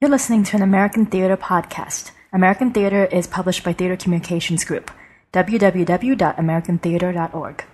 You're listening to an American Theater podcast. American Theater is published by Theater Communications Group. www.americantheater.org.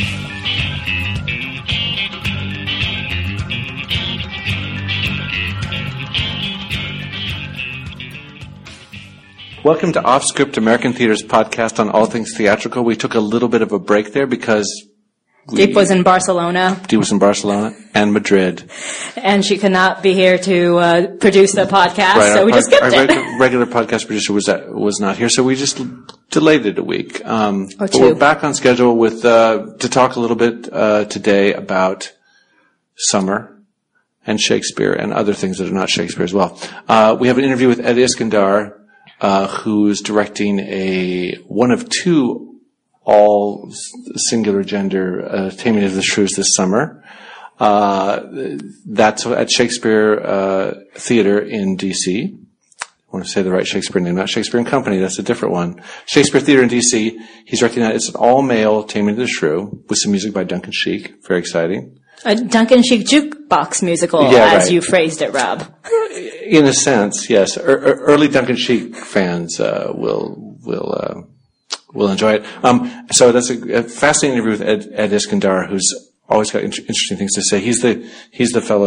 Welcome to Off Script, American Theater's podcast on all things theatrical. We took a little bit of a break there because Deep was in Barcelona. Deep was in Barcelona and Madrid. And she could not be here to produce the podcast, right, so we just skipped it. Our regular podcast producer was not here, so we just delayed it a week. Or but two. We're back on schedule with to talk a little bit today about summer and Shakespeare and other things that are not Shakespeare as well. We have an interview with Ed Iskandar, who's directing one of two all singular gender Taming of the Shrews this summer. That's at Shakespeare Theater in D.C. I want to say the right Shakespeare name, not Shakespeare and Company. That's a different one. Shakespeare Theater in D.C. He's directing that. It's an all-male Taming of the Shrew with some music by Duncan Sheik. Very exciting. A Duncan Sheik jukebox musical, as you phrased it, Rob. In a sense, yes. Early Duncan Sheik fans will enjoy it. So that's a fascinating interview with Ed Iskandar, who's always got interesting things to say. He's the fellow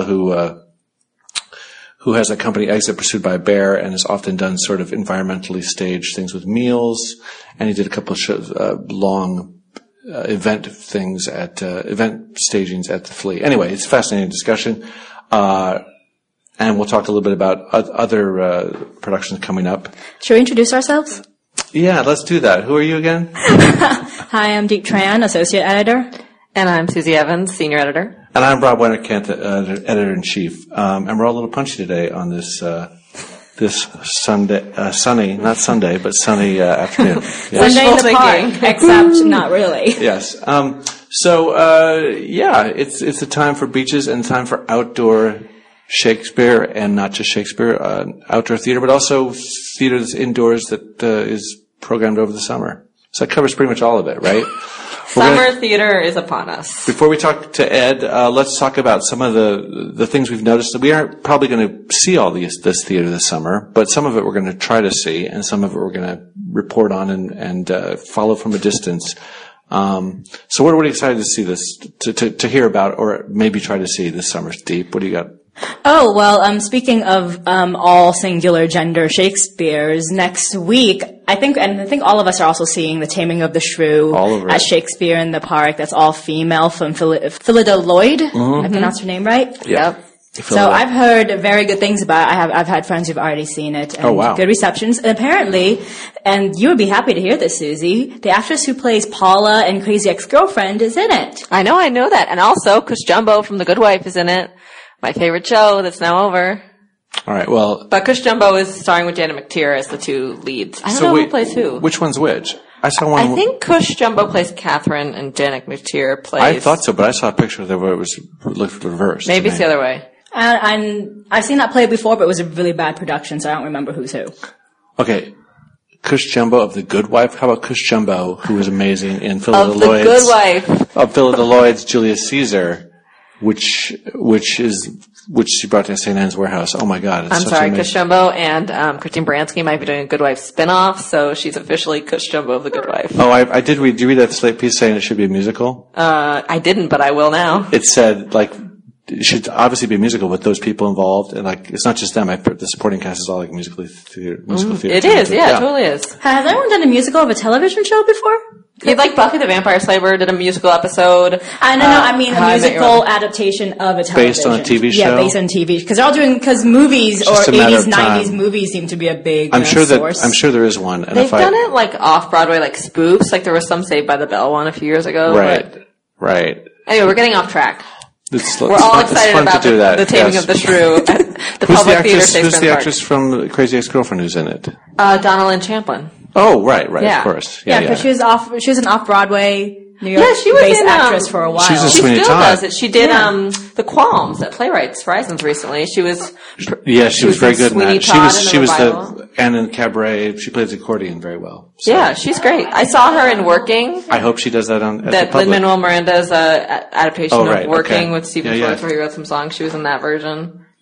who has a company, Exit Pursued by a Bear, and has often done sort of environmentally staged things with meals. And he did a couple of shows, long event things at event stagings at the Flea. Anyway, it's a fascinating discussion. And we'll talk a little bit about other productions coming up. Should we introduce ourselves? Yeah, let's do that. Who are you again? Hi, I'm Deep Tran, Associate Editor. And I'm Susie Evans, Senior Editor. And I'm Rob Wenner-Kent, Editor-in-Chief. And we're all a little punchy today on this Sunday, sunny, not Sunday, but sunny afternoon. Yes. Sunday in the park, except not really. Yes. It's a time for beaches and time for outdoor Shakespeare, and not just Shakespeare, outdoor theater, but also theater that's indoors that is programmed over the summer. So that covers pretty much all of it, right? Summer theater is upon us. Before we talk to Ed, let's talk about some of the things we've noticed. We aren't probably going to see all this theater this summer, but some of it we're going to try to see, and some of it we're going to report on and follow from a distance. So what are we excited to see this, to hear about, or maybe try to see this summer? Deep, what do you got? Oh, well, speaking of all singular gender Shakespeares, next week, I think all of us are also seeing The Taming of the Shrew at Shakespeare in the Park. That's all female from Phyllida Lloyd. I pronounced her name right? Yep. So I've heard very good things about it. I've had friends who've already seen it. And good receptions. And apparently, and you would be happy to hear this, Susie, the actress who plays Paula in Crazy Ex-Girlfriend is in it. I know that. And also, Cush Jumbo from The Good Wife is in it. My favorite show that's now over. All right, well. But Cush Jumbo is starring with Janet McTeer as the two leads. I don't know who plays who. Which one's which? I saw one. I think Cush Jumbo plays Catherine and Janet McTeer plays. I thought so, but I saw a picture where it looked reversed. Maybe it's the other way. And I've seen that play before, but it was a really bad production, so I don't remember who's who. Okay. Cush Jumbo of The Good Wife. How about Cush Jumbo, who was amazing in Phyllida Lloyd's? Of The Good Wife. Of Phyllida Lloyd's Julius Caesar, which she brought to St. Anne's Warehouse. Oh my God. I'm sorry, Cush Jumbo and Christine Baranski might be doing a Good Wife spinoff, so she's officially Cush Jumbo of The Good Wife. Oh, I did read. Did you read that Slate piece saying it should be a musical? I didn't, but I will now. It said, it should obviously be a musical with those people involved, and it's not just them. The supporting cast is all musical theater. It is, yeah, it totally is. Has anyone done a musical of a television show before? Buffy the Vampire Slayer did a musical episode. I know. I mean, a musical adaptation of a television. Based on a TV show? Yeah, based on TV. Because movies or 80s, 90s movies seem to be a big source. I'm sure there is one. And they've done it off-Broadway, spoofs. There was some Saved by the Bell one a few years ago. Right. Anyway, we're getting off track. We're all excited about the Taming of the Shrew at the Public Theater Shakespeare Who's the actress from Crazy Ex-Girlfriend who's in it? Donna Lynn Champlin. Oh, right, of course. Yeah, because she was an off-Broadway New York-based actress for a while. She still does it. She did The Qualms at Playwrights Horizons recently. She was she was very good in that. She was the Anne in Cabaret. She plays accordion very well. So. Yeah, she's great. I saw her in Working. I hope she does that at the Public. Lin-Manuel Miranda's adaptation of Working with Stephen Schwartz, where he wrote some songs. She was in that version.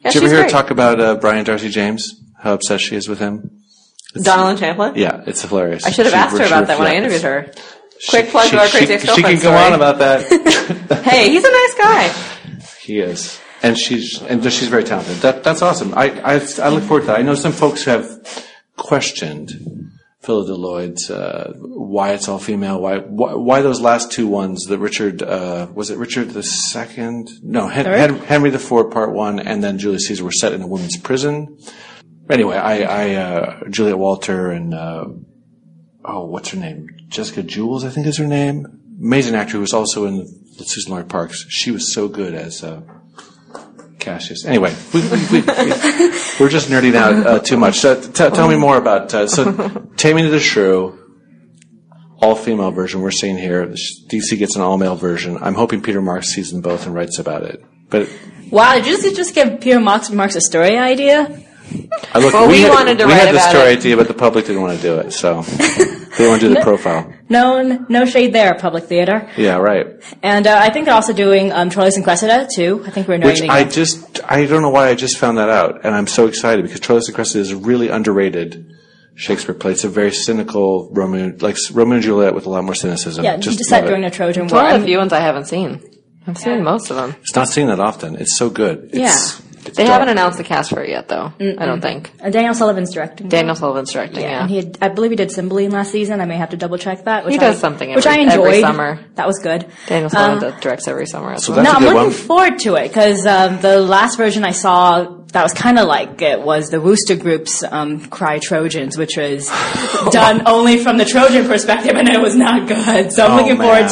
Yeah, Did you ever hear her great. talk about Brian Darcy James? How obsessed she is with him? Donald Champlin? Yeah, it's hilarious. I should have asked her about that when I interviewed her. Quick plug to our Crazy Ex-Girlfriend She can go story. on about that. Hey, he's a nice guy. He is. And she's very talented. That's awesome. I look forward to that. I know some folks have questioned Philida Lloyd's why it's all female, why those last two ones, the Richard was it Richard II? No, Henry IV Part 1 and then Julius Caesar were set in a women's prison. Anyway, Juliet Walter and what's her name? Jessica Jules, I think is her name. Amazing actor who was also in Susan Laurie Parks. She was so good as Cassius. Anyway, we're just nerding out too much. So tell me more about Taming of the Shrew, all-female version we're seeing here. DC gets an all-male version. I'm hoping Peter Marks sees them both and writes about it. But wow, did you just give Peter Marks a story idea? We wanted to write had the about story it. idea, but the public didn't want to do it, so they want to do the profile. No shade there, Public Theater. Yeah, right. And I think they're also doing Troilus and Cressida too. I think we're Which noting I don't know why I just found that out, and I'm so excited because Troilus and Cressida is a really underrated Shakespeare play. It's a very cynical Romeo and Juliet with a lot more cynicism. Yeah, just set during the Trojan War. One of the few ones I haven't seen. I've seen most of them. It's not seen that often. It's so good. They haven't announced the cast for it yet, though. I don't think. Daniel Sullivan's directing. Daniel Sullivan's directing, yeah. And I believe he did Cymbeline last season. I may have to double check that. He does something which I enjoyed. every summer. That was good. Daniel Sullivan directs every summer as well. That's a I'm good looking one. forward to it because the last version I saw that was kind of like it was the Wooster Group's Cry Trojans, which was done only from the Trojan perspective, and it was not good. So I'm looking forward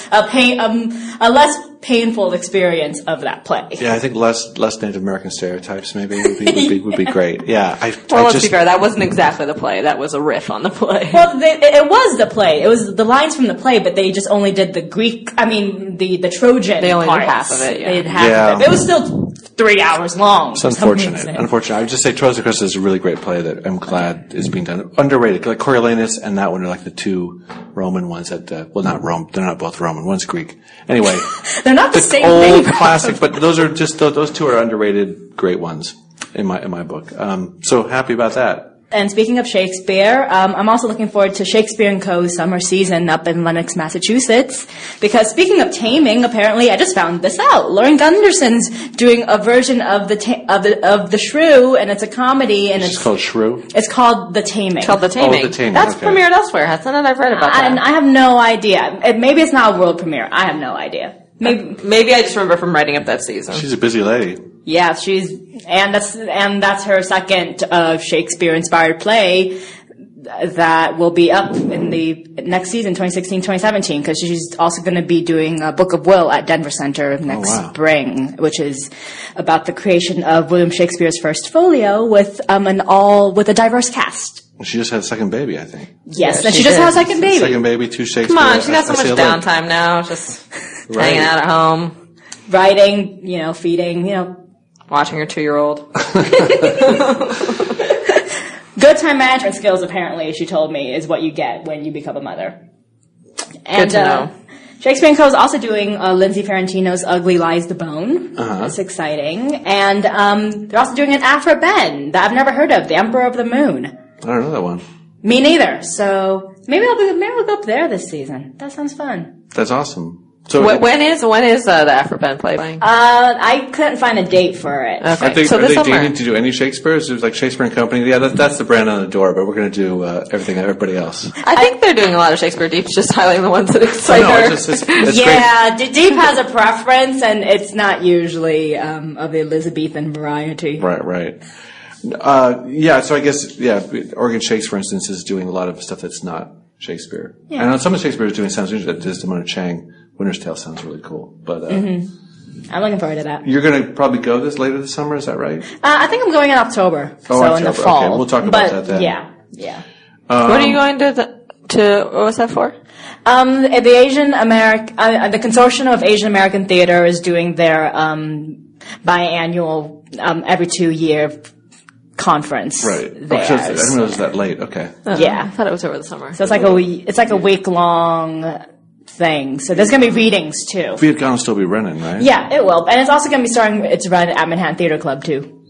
to a less painful experience of that play. Yeah, I think less Native American stereotypes maybe would be great. Yeah, let's be fair. That wasn't exactly the play. That was a riff on the play. Well, it was the play. It was the lines from the play, but they just only did the Greek. I mean, the Trojan. They only parts. did half of it. Yeah. They did half of it. It was still 3 hours long. It's unfortunate. I would just say Troilus and Cressida is a really great play that I'm glad is being done. Underrated. Like Coriolanus and that one are like the two Roman ones that, not Rome. They're not both Roman. One's Greek. Anyway. They're not the same old thing. classic, but those are just, those two are underrated great ones in my book. So happy about that. And speaking of Shakespeare, I'm also looking forward to Shakespeare & Co.'s summer season up in Lenox, Massachusetts. Because speaking of taming, apparently I just found this out. Lauren Gunderson's doing a version of the Shrew, and it's a comedy, and it's called Shrew. It's called The Taming. It's called The Taming. Oh, The Taming. That's okay. premiered elsewhere, hasn't it? I've read about that. And I have no idea. Maybe it's not a world premiere. I have no idea. Maybe I just remember from writing up that season. She's a busy lady. Yeah, that's her second Shakespeare-inspired play that will be up in the next season, 2016-2017, because she's also going to be doing a Book of Will at Denver Center next spring, which is about the creation of William Shakespeare's first folio with a diverse cast. She just had a second baby, I think. Yes, Yeah, and she she just did. had a second baby. Second baby, 2 Shakespeare. Come on, she's got so much I say downtime now, just hanging out at home, Writing, feeding, watching her 2-year-old. Good time management skills, apparently, she told me, is what you get when you become a mother. And, Good to know. Shakespeare & Co. is also doing Lindsay Ferrantino's Ugly Lies the Bone. That's exciting. And they're also doing an Aphra Behn that I've never heard of, The Emperor of the Moon. I don't know that one. Me neither. So maybe I'll go up there this season. That sounds fun. That's awesome. So When is the Aphra Behn play playing? I couldn't find a date for it. Okay. Are So they this summer. dating to do any Shakespeare's? There's like Shakespeare and Company. Yeah, that's the brand on the door, but we're going to do everybody else. I think they're doing a lot of Shakespeare Deeps, just highlighting the ones that excite her. It's Yeah, Deep has a preference, and it's not usually of the Elizabethan variety. great. Right. So I guess, Oregon Shakes, for instance, is doing a lot of stuff that's not Shakespeare. Yeah. I know some of Shakespeare is doing sounds interesting. Desdemona Chang, Winter's Tale sounds really cool. But I'm looking forward to that. you're going to probably go later this summer, is that right? I think I'm going in October, in the October. fall. Okay, we'll talk about that then. Yeah. What are you going to what was that for? The Asian American, the Consortium of Asian American Theater is doing their biannual, every 2-year conference. Right. There. I didn't know it was that late. Okay. Yeah. I thought it was over the summer. So it's like a week long thing. So there's going to be readings too. Viet Cong will still be running, right? Yeah, it will. And it's also going to be starting its run at Manhattan Theater Club too.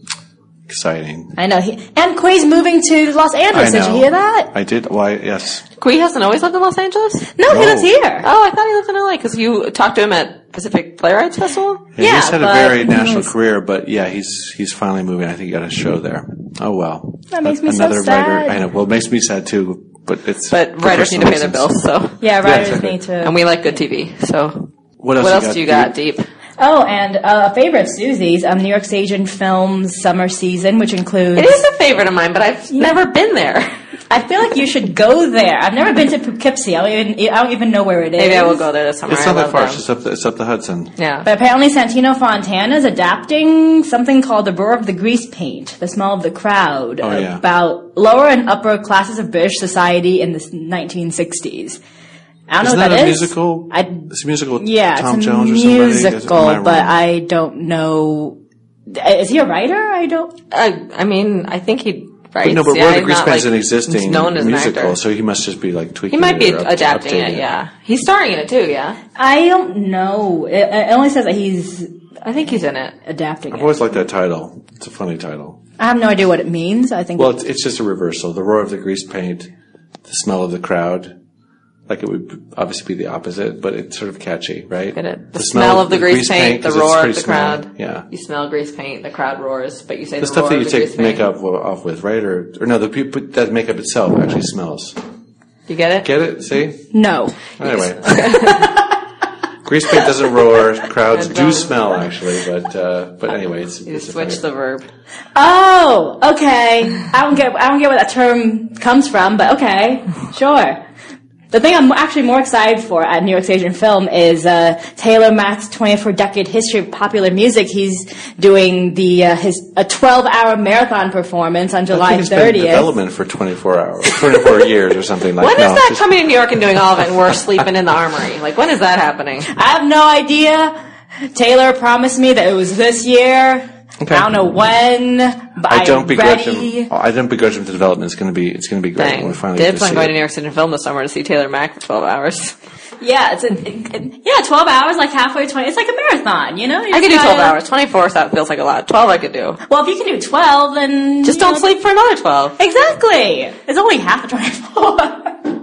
exciting. I know. And Quay's moving to Los Angeles. Did you hear that? I did. Why? Yes. Quay hasn't always lived in Los Angeles? No, he lives here. Oh, I thought he lived in LA because you talked to him at Pacific Playwrights Festival? Yeah, he's had a very national career, but yeah, he's finally moving. I think he got a show there. Oh, well. That makes me so sad. Writer. I know. Well, it makes me sad too, but writers need to pay their bills, so. Yeah, writers need to. And we like good TV, so. What else do you got, Deep? Oh, and a favorite of Susie's, New York Stage and Film's summer season, which includes... It is a favorite of mine, but I've never been there. I feel like you should go there. I've never been to Poughkeepsie. I don't even know where it is. Maybe I will go there this summer. It's not that far. It's up the Hudson. Yeah. But apparently Santino Fontana is adapting something called The Roar of the Grease Paint, The Smell of the Crowd, about lower and upper classes of British society in the 1960s. I don't know what that is. It's a musical. Yeah, Tom it's a Jones musical, or but I don't know. Is he a writer? I don't. I mean, I think he writes. No, but Roar of the Grease Paint is an musical, existing musical, so he must just be like tweaking. He might be adapting it. Yeah, he's starring in it too. Yeah, I don't know. It only says that he's. I think he's in it, adapting. I've always liked that title. It's a funny title. I have no idea what it means. I think. Well, it's just a reversal. The Roar of the Grease Paint, the Smell of the Crowd. Like it would obviously be the opposite, but it's sort of catchy, right? Get it? The smell of the grease paint, the roar of the crowd. Yeah. You smell grease paint, the crowd roars, but you say the stuff that you take makeup off with, right? Or no, the people that makeup itself actually smells. You get it? Get it? See? No. Anyway. Grease paint doesn't roar. Crowds do smell, actually, but anyway, you switch the verb. Oh, okay. I don't get where that term comes from, but okay, sure. The thing I'm actually more excited for at New York Stage and Film is Taylor Mack's 24-decade history of popular music. He's doing a 12-hour marathon performance on July 30th. It's been in development for 24 years or something like that. When is that coming to New York and doing all of it and we're sleeping in the Armory? Like, when is that happening? I have no idea. Taylor promised me that it was this year. Okay. I don't know when, but I don't begrudge him. I don't begrudge him the development. It's going to be great. Dang. We're finally Dibs on going to New York City and Film this summer to see Taylor Mack for 12 hours. Yeah, 12 hours, like halfway 20. It's like a marathon, you know? I could do 12 hours. 24 that feels like a lot. 12 I could do. Well, if you can do 12, then just don't sleep for another 12. Exactly. It's only half of 24.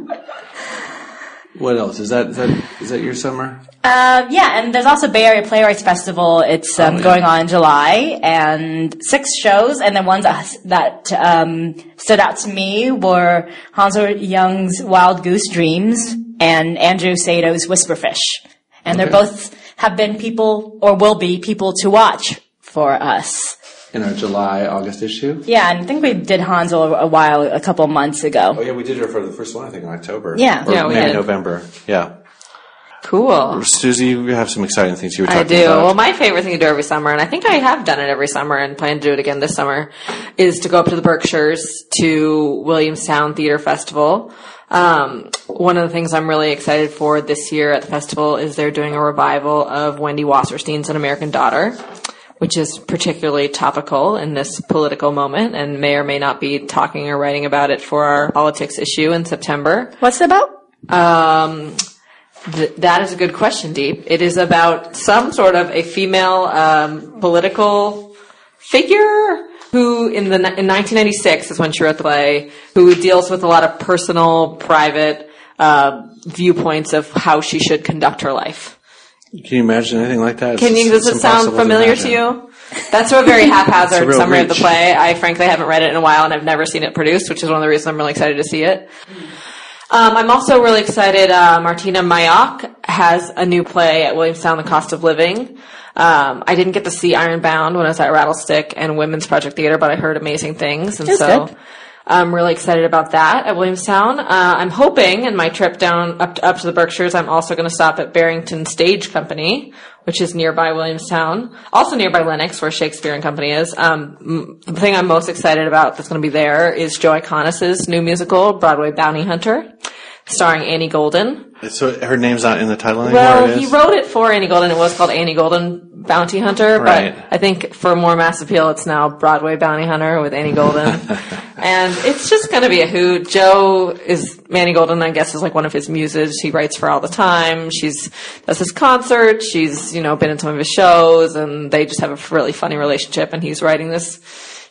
What else? Is that your summer? Yeah, and there's also Bay Area Playwrights Festival. It's going on in July, and 6 shows, and the ones that stood out to me were Hansel Young's Wild Goose Dreams and Andrew Sato's Whisperfish. And they both have been people, or will be people to watch for us. In our July-August issue? Yeah, and I think we did Hansel a couple months ago. Oh yeah, we did her for the first one, I think, in October. Yeah. Or maybe November. Yeah. Cool. Susie, you have some exciting things you were talking about. Well, my favorite thing to do every summer, and I think I have done it every summer and plan to do it again this summer, is to go up to the Berkshires to Williamstown Theater Festival. One of the things I'm really excited for this year at the festival is they're doing a revival of Wendy Wasserstein's An American Daughter, which is particularly topical in this political moment and may or may not be talking or writing about it for our politics issue in September. What's it about? That is a good question, Deep. It is about some sort of a female political figure who in 1996 is when she wrote the play, who deals with a lot of personal, private viewpoints of how she should conduct her life. Can you imagine anything like that? Does it sound familiar to you? That's a very haphazard summary of the play. I frankly haven't read it in a while and I've never seen it produced, which is one of the reasons I'm really excited to see it. I'm also really excited. Martina Mayock has a new play at Williamstown, The Cost of Living. I didn't get to see Ironbound when I was at Rattlestick and Women's Project Theater, but I heard amazing things. And so I'm really excited about that at Williamstown. I'm hoping in my trip down up to the Berkshires, I'm also going to stop at Barrington Stage Company, which is nearby Williamstown, also nearby Lenox, where Shakespeare and Company is. The thing I'm most excited about that's going to be there is Joe Iconis's new musical, Broadway Bounty Hunter, starring Annie Golden. So her name's not in the title anymore? Well, he wrote it for Annie Golden. It was called Annie Golden Bounty Hunter, right. But I think for more mass appeal, it's now Broadway Bounty Hunter with Annie Golden. And it's just going to be a hoot. Joe is, Annie Golden, I guess, is like one of his muses. He writes for her all the time. Does his concerts. She's, been in some of his shows, and they just have a really funny relationship, and he's writing this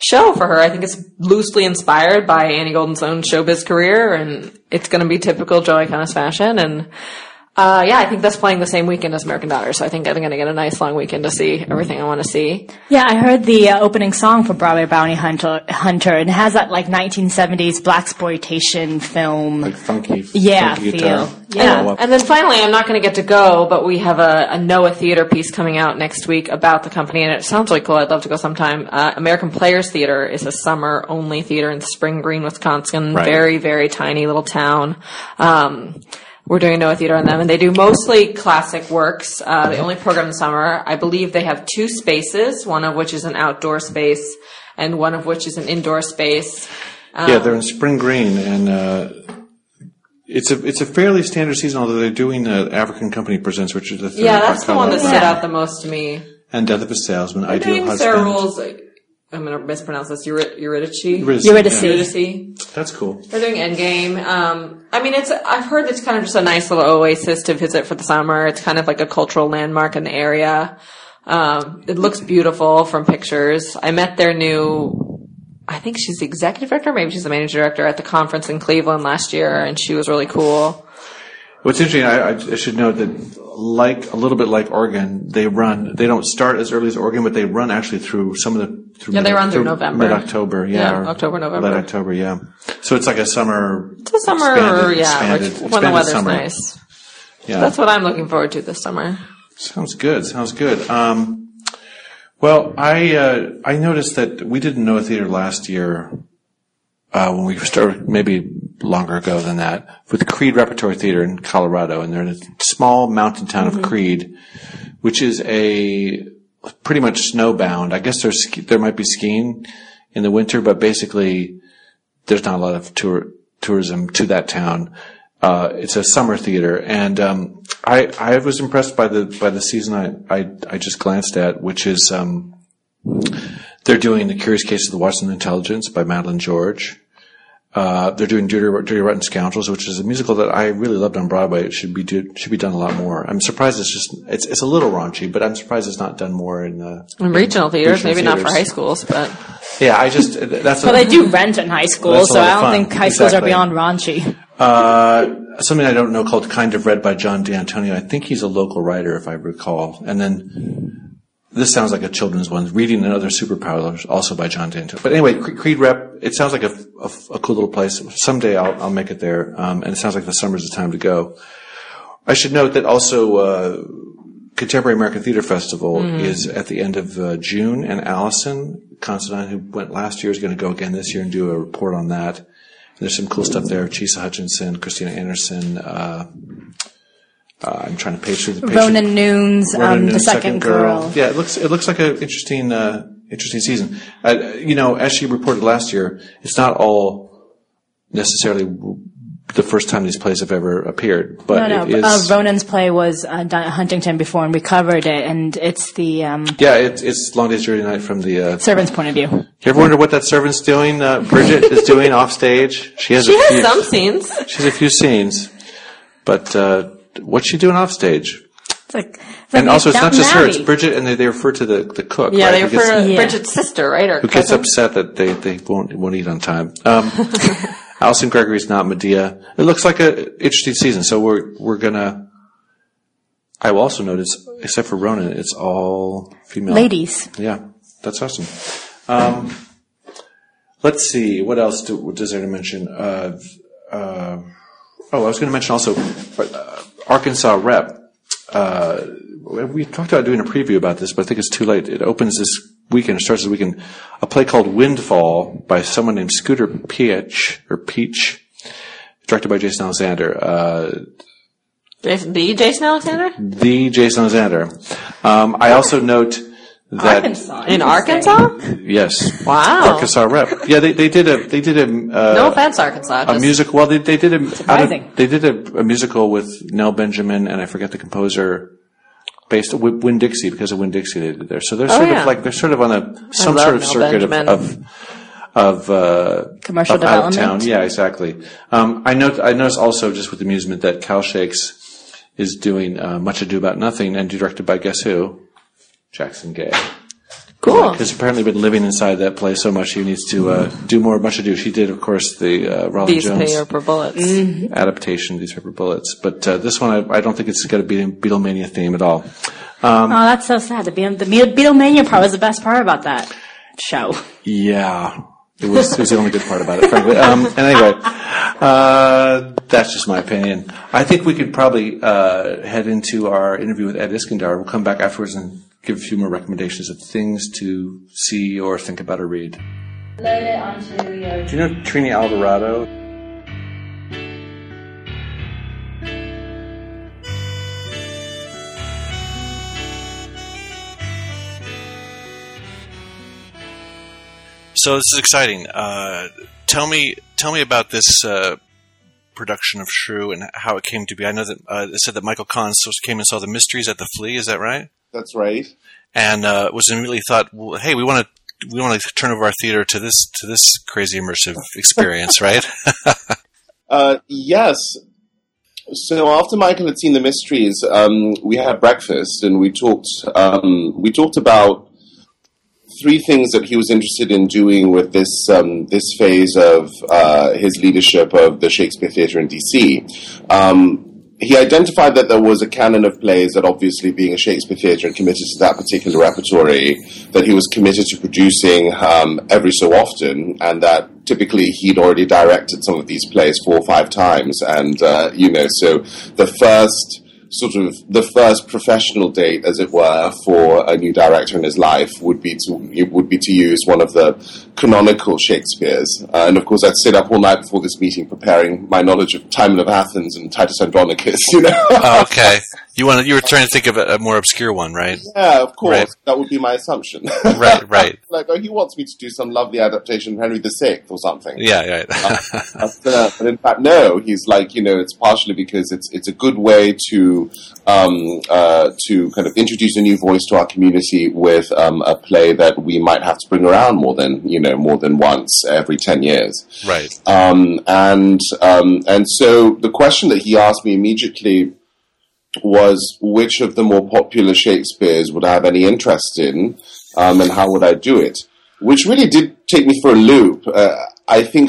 show for her. I think it's loosely inspired by Annie Golden's own showbiz career, and it's going to be typical Joey Connors fashion. And I think that's playing the same weekend as American Daughter, so I think I'm going to get a nice long weekend to see everything I want to see. Yeah, I heard the opening song for Broadway Bounty Hunter, and it has that 1970s blaxploitation film, funky feel. Guitar. Yeah, and then finally, I'm not going to get to go, but we have a Noah Theater piece coming out next week about the company, and it sounds really cool. I'd love to go sometime. American Players Theater is a summer-only theater in Spring Green, Wisconsin. Right. Very, very tiny little town. We're doing Noah Theater on them, and they do mostly classic works. They only program in the summer. I believe they have 2 spaces, one of which is an outdoor space, and one of which is an indoor space. They're in Spring Green, and it's a fairly standard season, although they're doing African Company Presents, which is the third. Yeah, that's the one that stood out the most to me. And Death of a Salesman, They're Ideal doing Husband. Sarah Rules, I'm going to mispronounce this, Eurydice. That's cool. They're doing Endgame. I've heard it's kind of just a nice little oasis to visit for the summer. It's kind of like a cultural landmark in the area. It looks beautiful from pictures. I met their new, I think she's the executive director, maybe she's the managing director at the conference in Cleveland last year, and she was really cool. What's interesting, I should note that a little bit like Oregon, they don't start as early as Oregon, but they run actually through they run through November. Mid-October, October, November. Late October, yeah. So it's like a summer. It's a summer, expanded when the weather's summer. Nice. Yeah. That's what I'm looking forward to this summer. Sounds good. Well, I noticed that we didn't know a theater last year, when we started, maybe longer ago than that, with the Creed Repertory Theater in Colorado, and they're in a small mountain town of Creed, which is pretty much snowbound. I guess there might be skiing in the winter, but basically there's not a lot of tourism to that town. It's a summer theater, and I was impressed by the season I just glanced at, which is they're doing The Curious Case of the Washington Intelligence by Madeline George. They're doing Dirty Rotten Scoundrels, which is a musical that I really loved on Broadway. It should be done a lot more. I'm surprised it's a little raunchy, but I'm surprised it's not done more in regional theaters. Maybe not for high schools, but yeah, that's. Well, they do rent in high schools, so I don't think high schools are beyond raunchy. Something I don't know called Kind of Read by John D'Antonio. I think he's a local writer, if I recall. And then this sounds like a children's one. Reading and Other Superpowers, also by John D'Antonio. But anyway, Creed Rep, it sounds like a cool little place. Someday I'll make it there. And it sounds like the summer's the time to go. I should note that also, Contemporary American Theater Festival is at the end of June, and Allison Considine, who went last year, is going to go again this year and do a report on that. There's some cool stuff there. Chisa Hutchinson, Christina Anderson, I'm trying to page through the page. Ronan Noon's The Second Girl. Yeah, it looks like an interesting season. As she reported last year, it's not all necessarily the first time these plays have ever appeared, but it is. Ronan's play was done at Huntington before, and we covered it, and it's the it's Long Day's Dirty Night from the servant's point of view. You ever wonder what that servant's doing? Bridget is doing off stage. She has some scenes. She has a few scenes, but what's she doing off stage? And also, it's not just her; it's Bridget, and they refer to the cook. Yeah, right? they refer to Bridget's sister, right? Or who gets upset that they won't eat on time. Alison Gregory's not Medea. It looks like an interesting season, so we're gonna. I will also notice, except for Ronan, it's all female ladies. Yeah, that's awesome. Let's see, what else does there to mention? I was going to mention also Arkansas Rep. We talked about doing a preview about this, but I think it's too late. It opens this weekend, starts this weekend, a play called Windfall by someone named Scooter Peach, directed by Jason Alexander. The Jason Alexander? The Jason Alexander. I also note that Arkansas. In Arkansas? Yes. Wow. Arkansas Rep. Yeah, they did a no offense, Arkansas. A musical. Well, they did a musical with Nell Benjamin, and I forget the composer, based Winn-Dixie, because of Winn-Dixie they did there. So they're they're sort of on some sort of Nell circuit Benjamin. of commercial development. Out of town. Yeah, exactly. I noticed also, just with amusement, that Cal Shakes is doing Much Ado About Nothing, and directed by guess who? Jackson Gay. Cool. Because apparently been living inside that play so much, he needs to do more much ado. She did, of course, the Rolling Jones These Paper Bullets adaptation, These Paper Bullets. But this one, I don't think it's got a Beatlemania theme at all. Oh, that's so sad. The Beatlemania part was the best part about that show. Yeah. It was the only good part about it, frankly. And anyway, that's just my opinion. I think we could probably head into our interview with Ed Iskandar. We'll come back afterwards and give a few more recommendations of things to see or think about or read. Load it onto your... Do you know Trini Alvarado? So this is exciting. Tell me about this production of Shrew and how it came to be. I know that it said that Michael Kahn came and saw The Mysteries at the Flea. Is that right? That's right. And was immediately thought, well, hey, we want to turn over our theater to this crazy immersive experience, right? Yes. So after Michael had seen The Mysteries, we had breakfast and we talked about three things that he was interested in doing with this phase of his leadership of the Shakespeare Theatre in DC. He identified that there was a canon of plays that, obviously being a Shakespeare Theatre and committed to that particular repertory, that he was committed to producing every so often, and that typically he'd already directed some of these plays 4 or 5 times. And, so the first professional date, as it were, for a new director in his life would be to use one of the canonical Shakespeares. And of course, I'd sit up all night before this meeting preparing my knowledge of Timon of Athens and Titus Andronicus. Oh, okay. You were trying to think of a more obscure one, right? Yeah, of course. Right. That would be my assumption. Right. Like, he wants me to do some lovely adaptation of Henry VI or something. Yeah. But in fact, no. He's like, it's partially because it's a good way to kind of introduce a new voice to our community with a play that we might have to bring around more than once every 10 years. Right. And so the question that he asked me immediately was which of the more popular Shakespeares would I have any interest in, and how would I do it? Which really did take me for a loop. I think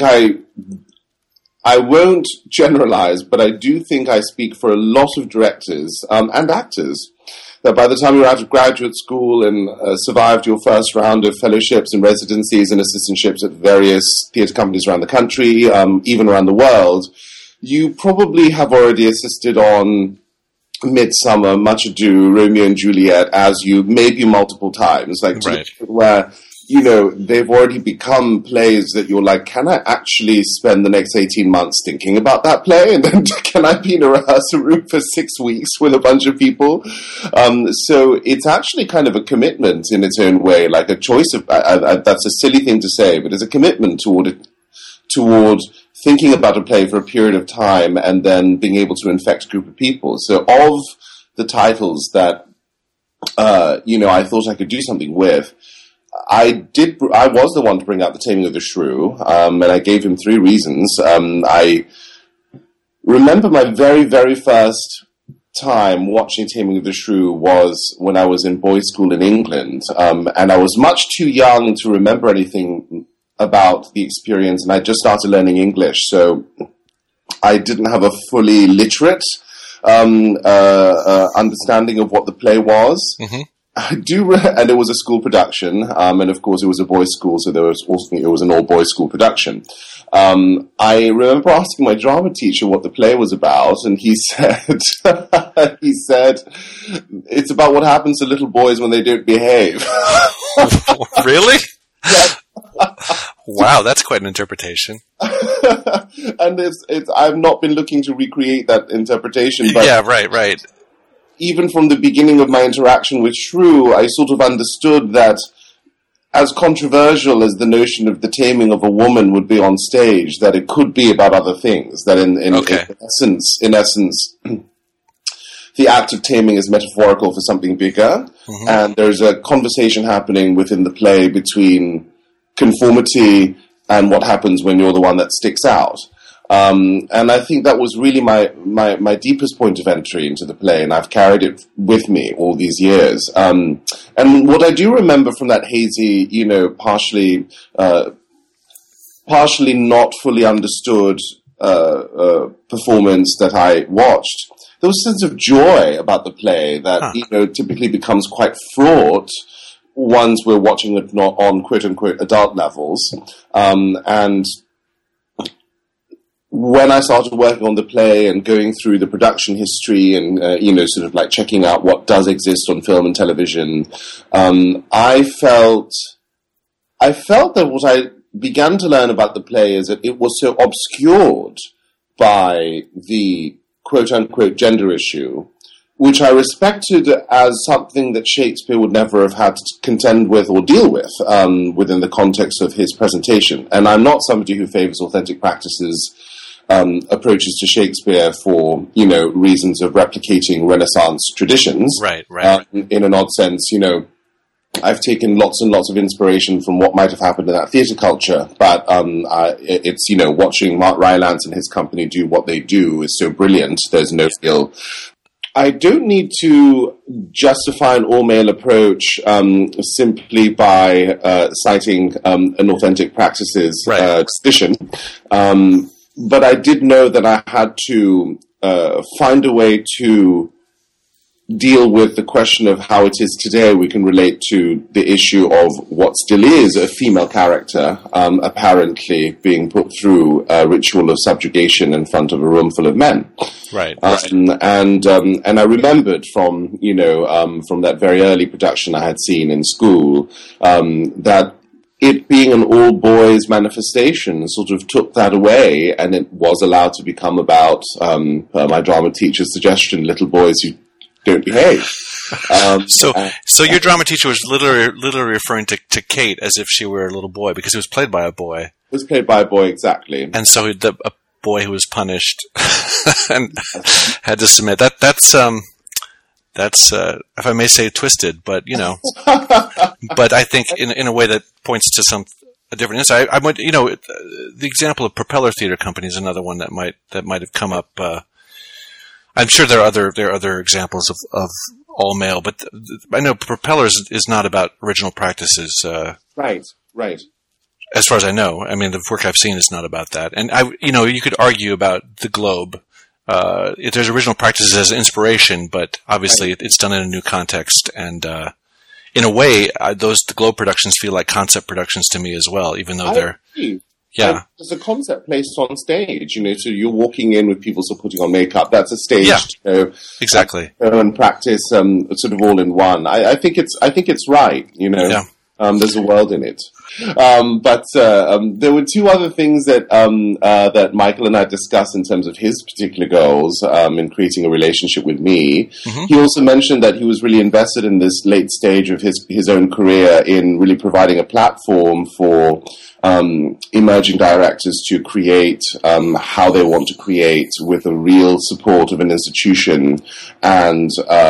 I won't generalize, but I do think I speak for a lot of directors and actors that by the time you're out of graduate school and survived your first round of fellowships and residencies and assistantships at various theatre companies around the country, even around the world, you probably have already assisted on Midsummer, Much Ado, Romeo and Juliet, as you maybe multiple times, like to the point where they've already become plays that you're like, can I actually spend the next 18 months thinking about that play? And then can I be in a rehearsal room for 6 weeks with a bunch of people? So it's actually kind of a commitment in its own way, like a choice of, that's a silly thing to say, but it's a commitment toward thinking about a play for a period of time and then being able to infect a group of people. So of the titles that, I thought I could do something with, I was the one to bring out The Taming of the Shrew, and I gave him 3 reasons. I remember my very, very first time watching Taming of the Shrew was when I was in boys' school in England, and I was much too young to remember anything about the experience, and I just started learning English, so I didn't have a fully literate understanding of what the play was. Mm-hmm. And it was a school production, and of course it was a boys' school, so it was an all-boys school production. I remember asking my drama teacher what the play was about, and he said, it's about what happens to little boys when they don't behave. Really? Yeah. Wow, that's quite an interpretation. And I've not been looking to recreate that interpretation, but yeah, right. Even from the beginning of my interaction with Shrew, I sort of understood that as controversial as the notion of the taming of a woman would be on stage, that it could be about other things. That in essence, the act of taming is metaphorical for something bigger, mm-hmm. and there's a conversation happening within the play between conformity and what happens when you're the one that sticks out. And I think that was really my deepest point of entry into the play, and I've carried it with me all these years. And what I do remember from that hazy, partially not fully understood performance that I watched, there was a sense of joy about the play that typically becomes quite fraught once we're watching it not on quote-unquote adult levels. And when I started working on the play and going through the production history and, sort of like checking out what does exist on film and television, I felt that what I began to learn about the play is that it was so obscured by the quote-unquote gender issue, which I respected as something that Shakespeare would never have had to contend with or deal with within the context of his presentation. And I'm not somebody who favors authentic practices approaches to Shakespeare for, reasons of replicating Renaissance traditions. Right. In an odd sense, I've taken lots and lots of inspiration from what might have happened in that theatre culture, but it's, watching Mark Rylance and his company do what they do is so brilliant. There's no skill. I don't need to justify an all-male approach simply by citing an authentic practices tradition. But I did know that I had to find a way to deal with the question of how it is today we can relate to the issue of what still is a female character apparently being put through a ritual of subjugation in front of a room full of men. Right. And I remembered from that very early production I had seen in school that it being an all-boys manifestation sort of took that away, and it was allowed to become about, my drama teacher's suggestion, little boys who don't behave. So your drama teacher was literally referring to Kate as if she were a little boy, because it was played by a boy. It was played by a boy, exactly. And so a boy who was punished and had to submit. That's if I may say, twisted, but but I think in a way that points to a different insight. I would, the example of Propeller Theater Company is another one that might have come up. I'm sure there are other examples of all male, but I know Propeller is not about original practices. Right. As far as I know, I mean, the work I've seen is not about that. And you could argue about the Globe. If there's original practices as inspiration, but obviously it's done in a new context, and in a way, the Globe productions feel like concept productions to me as well, even though they're. Yeah. There's a concept placed on stage, so you're walking in with people still putting on makeup. That's a stage, exactly. And practice, sort of all in one. I think it's right, Yeah. There's a world in it. But there were two other things that Michael and I discussed in terms of his particular goals in creating a relationship with me. Mm-hmm. He also mentioned that he was really invested in this late stage of his own career in really providing a platform for emerging directors to create how they want to create with a real support of an institution. And,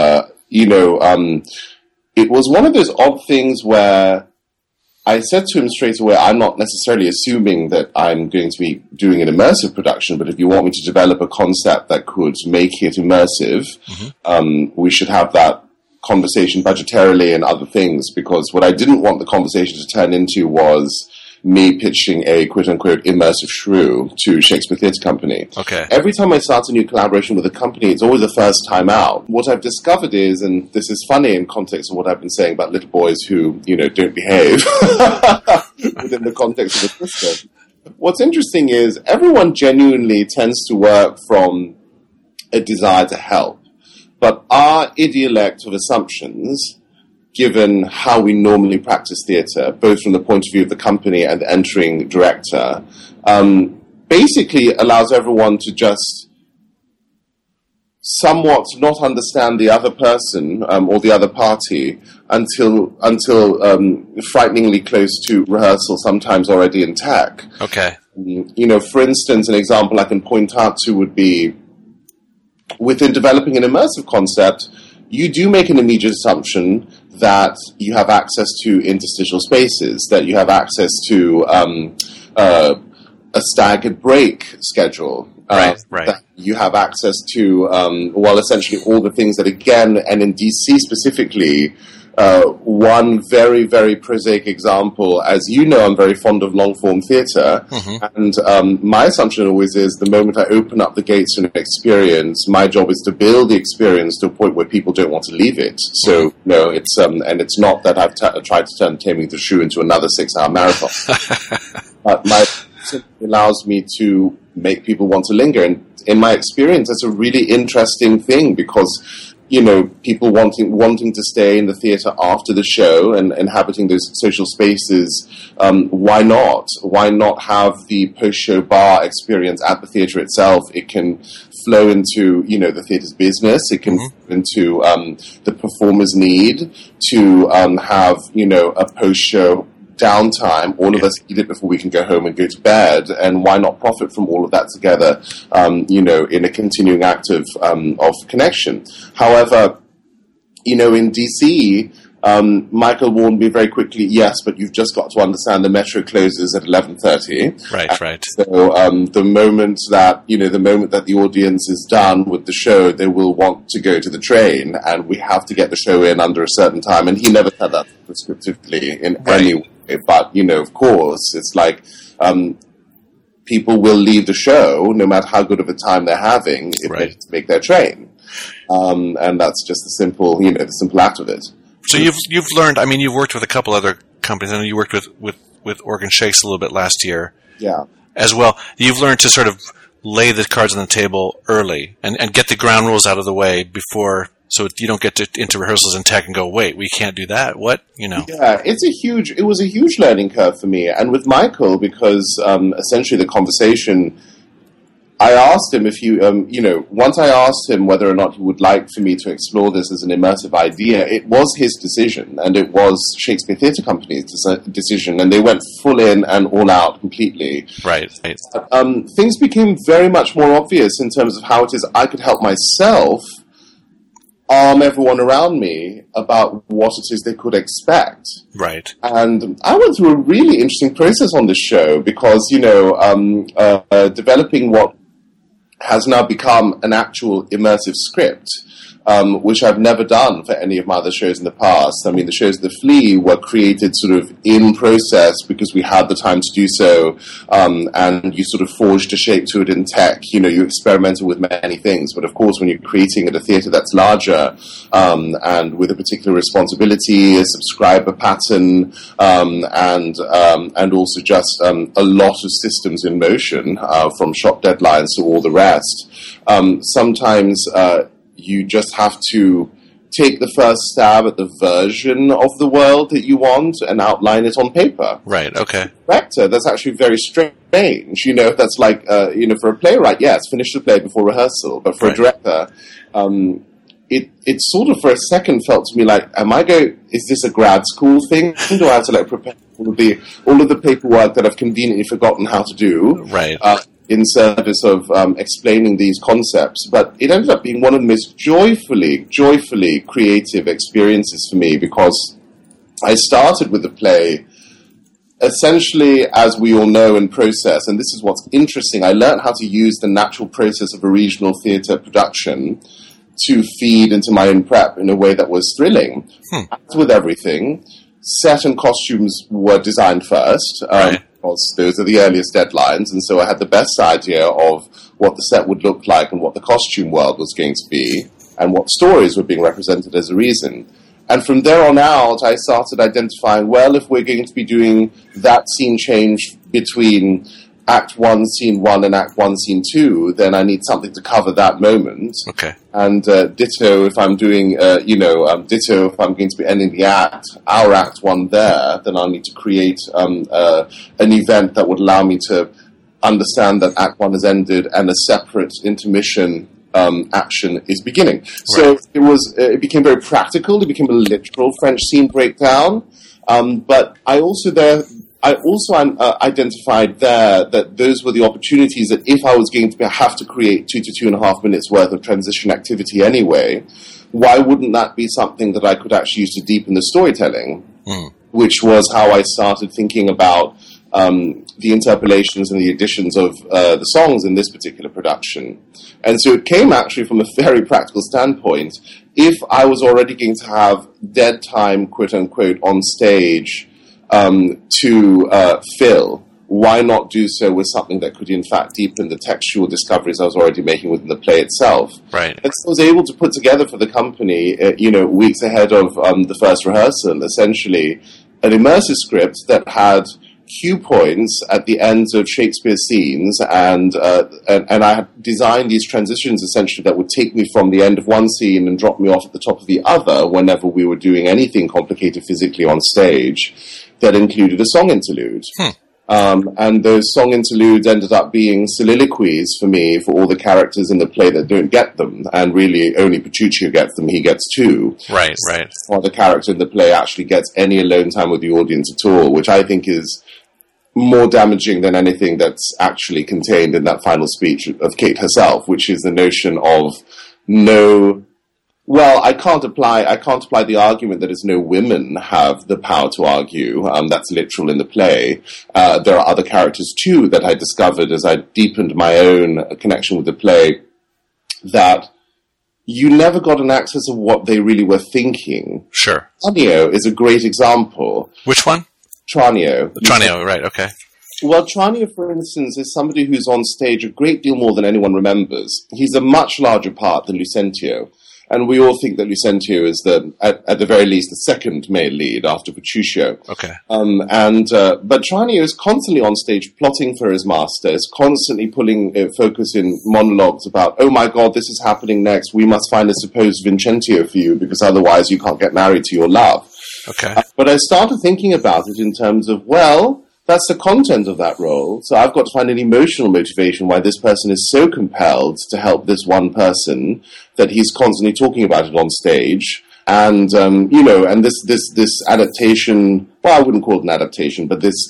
it was one of those odd things where I said to him straight away, I'm not necessarily assuming that I'm going to be doing an immersive production, but if you want me to develop a concept that could make it immersive, we should have that conversation budgetarily and other things, because what I didn't want the conversation to turn into was me pitching a quote-unquote immersive shrew to Shakespeare Theatre Company. Okay. Every time I start a new collaboration with a company, it's always the first time out. What I've discovered is, and this is funny in context of what I've been saying about little boys who, don't behave within the context of the system. What's interesting is everyone genuinely tends to work from a desire to help. But our idiolect of assumptions, given how we normally practice theatre, both from the point of view of the company and the entering director, basically allows everyone to just somewhat not understand the other person or the other party until frighteningly close to rehearsal, sometimes already in tech. Okay. For instance, an example I can point out to would be within developing an immersive concept, you do make an immediate assumption that you have access to interstitial spaces, that you have access to a staggered break schedule. Right. That you have access to, essentially all the things that, again, and in DC specifically, one very, very prosaic example, as you know, I'm very fond of long-form theatre, and my assumption always is the moment I open up the gates to an experience, my job is to build the experience to a point where people don't want to leave it. So, it's and it's not that I've tried to turn Taming the Shrew into another 6-hour marathon. It allows me to make people want to linger. And in my experience, that's a really interesting thing because, people wanting to stay in the theatre after the show and inhabiting those social spaces, why not? Why not have the post-show bar experience at the theatre itself? It can flow into, the theatre's business. It can flow into the performer's need to have, a post-show downtime. All of us eat it before we can go home and go to bed, and why not profit from all of that together, in a continuing act of connection. However, in DC, Michael warned me very quickly, yes, but you've just got to understand the metro closes at 11:30. Right. So the moment that the audience is done with the show, they will want to go to the train, and we have to get the show in under a certain time. And he never said that prescriptively in any way. But, of course, it's like people will leave the show no matter how good of a time they're having if they make their train. And that's just the simple act of it. So you've learned, you've worked with a couple other companies. I know you worked with Oregon Shakes a little bit last year. Yeah. As well. You've learned to sort of lay the cards on the table early and get the ground rules out of the way before, so you don't get into rehearsals in tech and go, wait, we can't do that. What? Yeah, it was a huge learning curve for me. And with Michael, because essentially the conversation, I asked him once I asked him whether or not he would like for me to explore this as an immersive idea, it was his decision, and it was Shakespeare Theatre Company's decision, and they went full in and all out completely. Right. Things became very much more obvious in terms of how it is I could help myself arm everyone around me about what it is they could expect. Right. And I went through a really interesting process on this show because, developing what has now become an actual immersive script, which I've never done for any of my other shows in the past. The shows The Flea were created sort of in process because we had the time to do so, and you sort of forged a shape to it in tech. You experimented with many things, but of course when you're creating at a theatre that's larger, and with a particular responsibility, a subscriber pattern, and also just a lot of systems in motion, from shop deadlines to all the rest, sometimes you just have to take the first stab at the version of the world that you want and outline it on paper. Right, okay. Director, that's actually very strange. That's like, for a playwright, yes, finish the play before rehearsal. But for a director, it sort of for a second felt to me like, is this a grad school thing? Do I have to prepare all of the paperwork that I've conveniently forgotten how to do? Right. In service of explaining these concepts. But it ended up being one of the most joyfully creative experiences for me because I started with the play essentially, as we all know, in process, and this is what's interesting, I learned how to use the natural process of a regional theatre production to feed into my own prep in a way that was thrilling. As with everything, set and costumes were designed first. Those are the earliest deadlines, and so I had the best idea of what the set would look like and what the costume world was going to be and what stories were being represented as a reason. And from there on out, I started identifying, if we're going to be doing that scene change between Act 1, Scene 1 and Act 1, Scene 2, then I need something to cover that moment. Okay. And ditto if I'm doing, ditto if I'm going to be ending our Act 1 there, then I'll need to create an event that would allow me to understand that Act 1 has ended and a separate intermission action is beginning. Right. So it became very practical. It became a literal French scene breakdown. But I also identified there that those were the opportunities that if I was going to have to create 2 to 2.5 minutes worth of transition activity anyway, why wouldn't that be something that I could actually use to deepen the storytelling? Which was how I started thinking about the interpolations and the additions of the songs in this particular production. And so it came actually from a very practical standpoint. If I was already going to have dead time, quote unquote, on stage to fill, why not do so with something that could in fact deepen the textual discoveries I was already making within the play itself? Right. And so I was able to put together for the company, weeks ahead of the first rehearsal, essentially an immersive script that had cue points at the ends of Shakespeare's scenes, and I had designed these transitions essentially that would take me from the end of one scene and drop me off at the top of the other whenever we were doing anything complicated physically on stage that included a song interlude. And those song interludes ended up being soliloquies for me for all the characters in the play that don't get them, and really only Petruchio gets them. He gets two. Right. Or the character in the play actually gets any alone time with the audience at all, which I think is more damaging than anything that's actually contained in that final speech of Kate herself, which is the notion of no. Well, I can't apply the argument that as no women have the power to argue. That's literal in the play. There are other characters too that I discovered as I deepened my own connection with the play, that you never got an access of what they really were thinking. Sure. Tranio is a great example. Which one? Tranio. Tranio, right, okay. Well, Tranio, for instance, is somebody who's on stage a great deal more than anyone remembers. He's a much larger part than Lucentio. And we all think that Lucentio is at the very least, the second male lead after Petruchio. Okay. But Tranio is constantly on stage plotting for his master, is constantly pulling focus in monologues about, oh my God, this is happening next. We must find a supposed Vincentio for you because otherwise you can't get married to your love. Okay. But I started thinking about it in terms of, well, that's the content of that role. So I've got to find an emotional motivation why this person is so compelled to help this one person that he's constantly talking about it on stage. And, and this adaptation, well, I wouldn't call it an adaptation, but this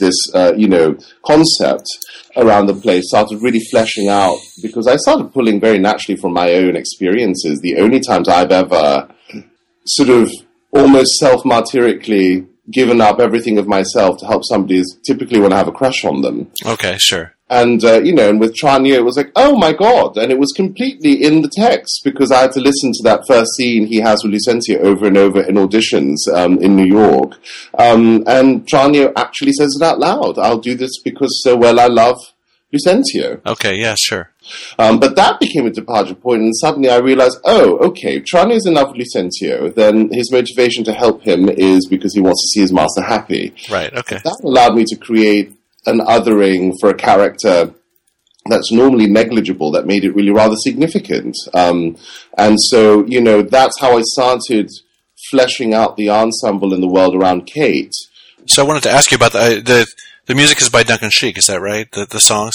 concept around the play started really fleshing out because I started pulling very naturally from my own experiences. The only times I've ever sort of almost self-martyrically given up everything of myself to help somebody is typically when I have a crush on them. Okay, sure. And, and with Tranio, it was like, oh my God. And it was completely in the text because I had to listen to that first scene he has with Lucentio over and over in auditions in New York. And Tranio actually says it out loud. I'll do this because so well I love Lucentio. Okay, yeah, sure. But that became a departure point, and suddenly I realized, oh, okay, Tranio's in love with Lucentio, then his motivation to help him is because he wants to see his master happy. Right, okay. That allowed me to create an othering for a character that's normally negligible, that made it really rather significant. And so, that's how I started fleshing out the ensemble in the world around Kate. So I wanted to ask you about the music is by Duncan Sheik, is that right? The songs?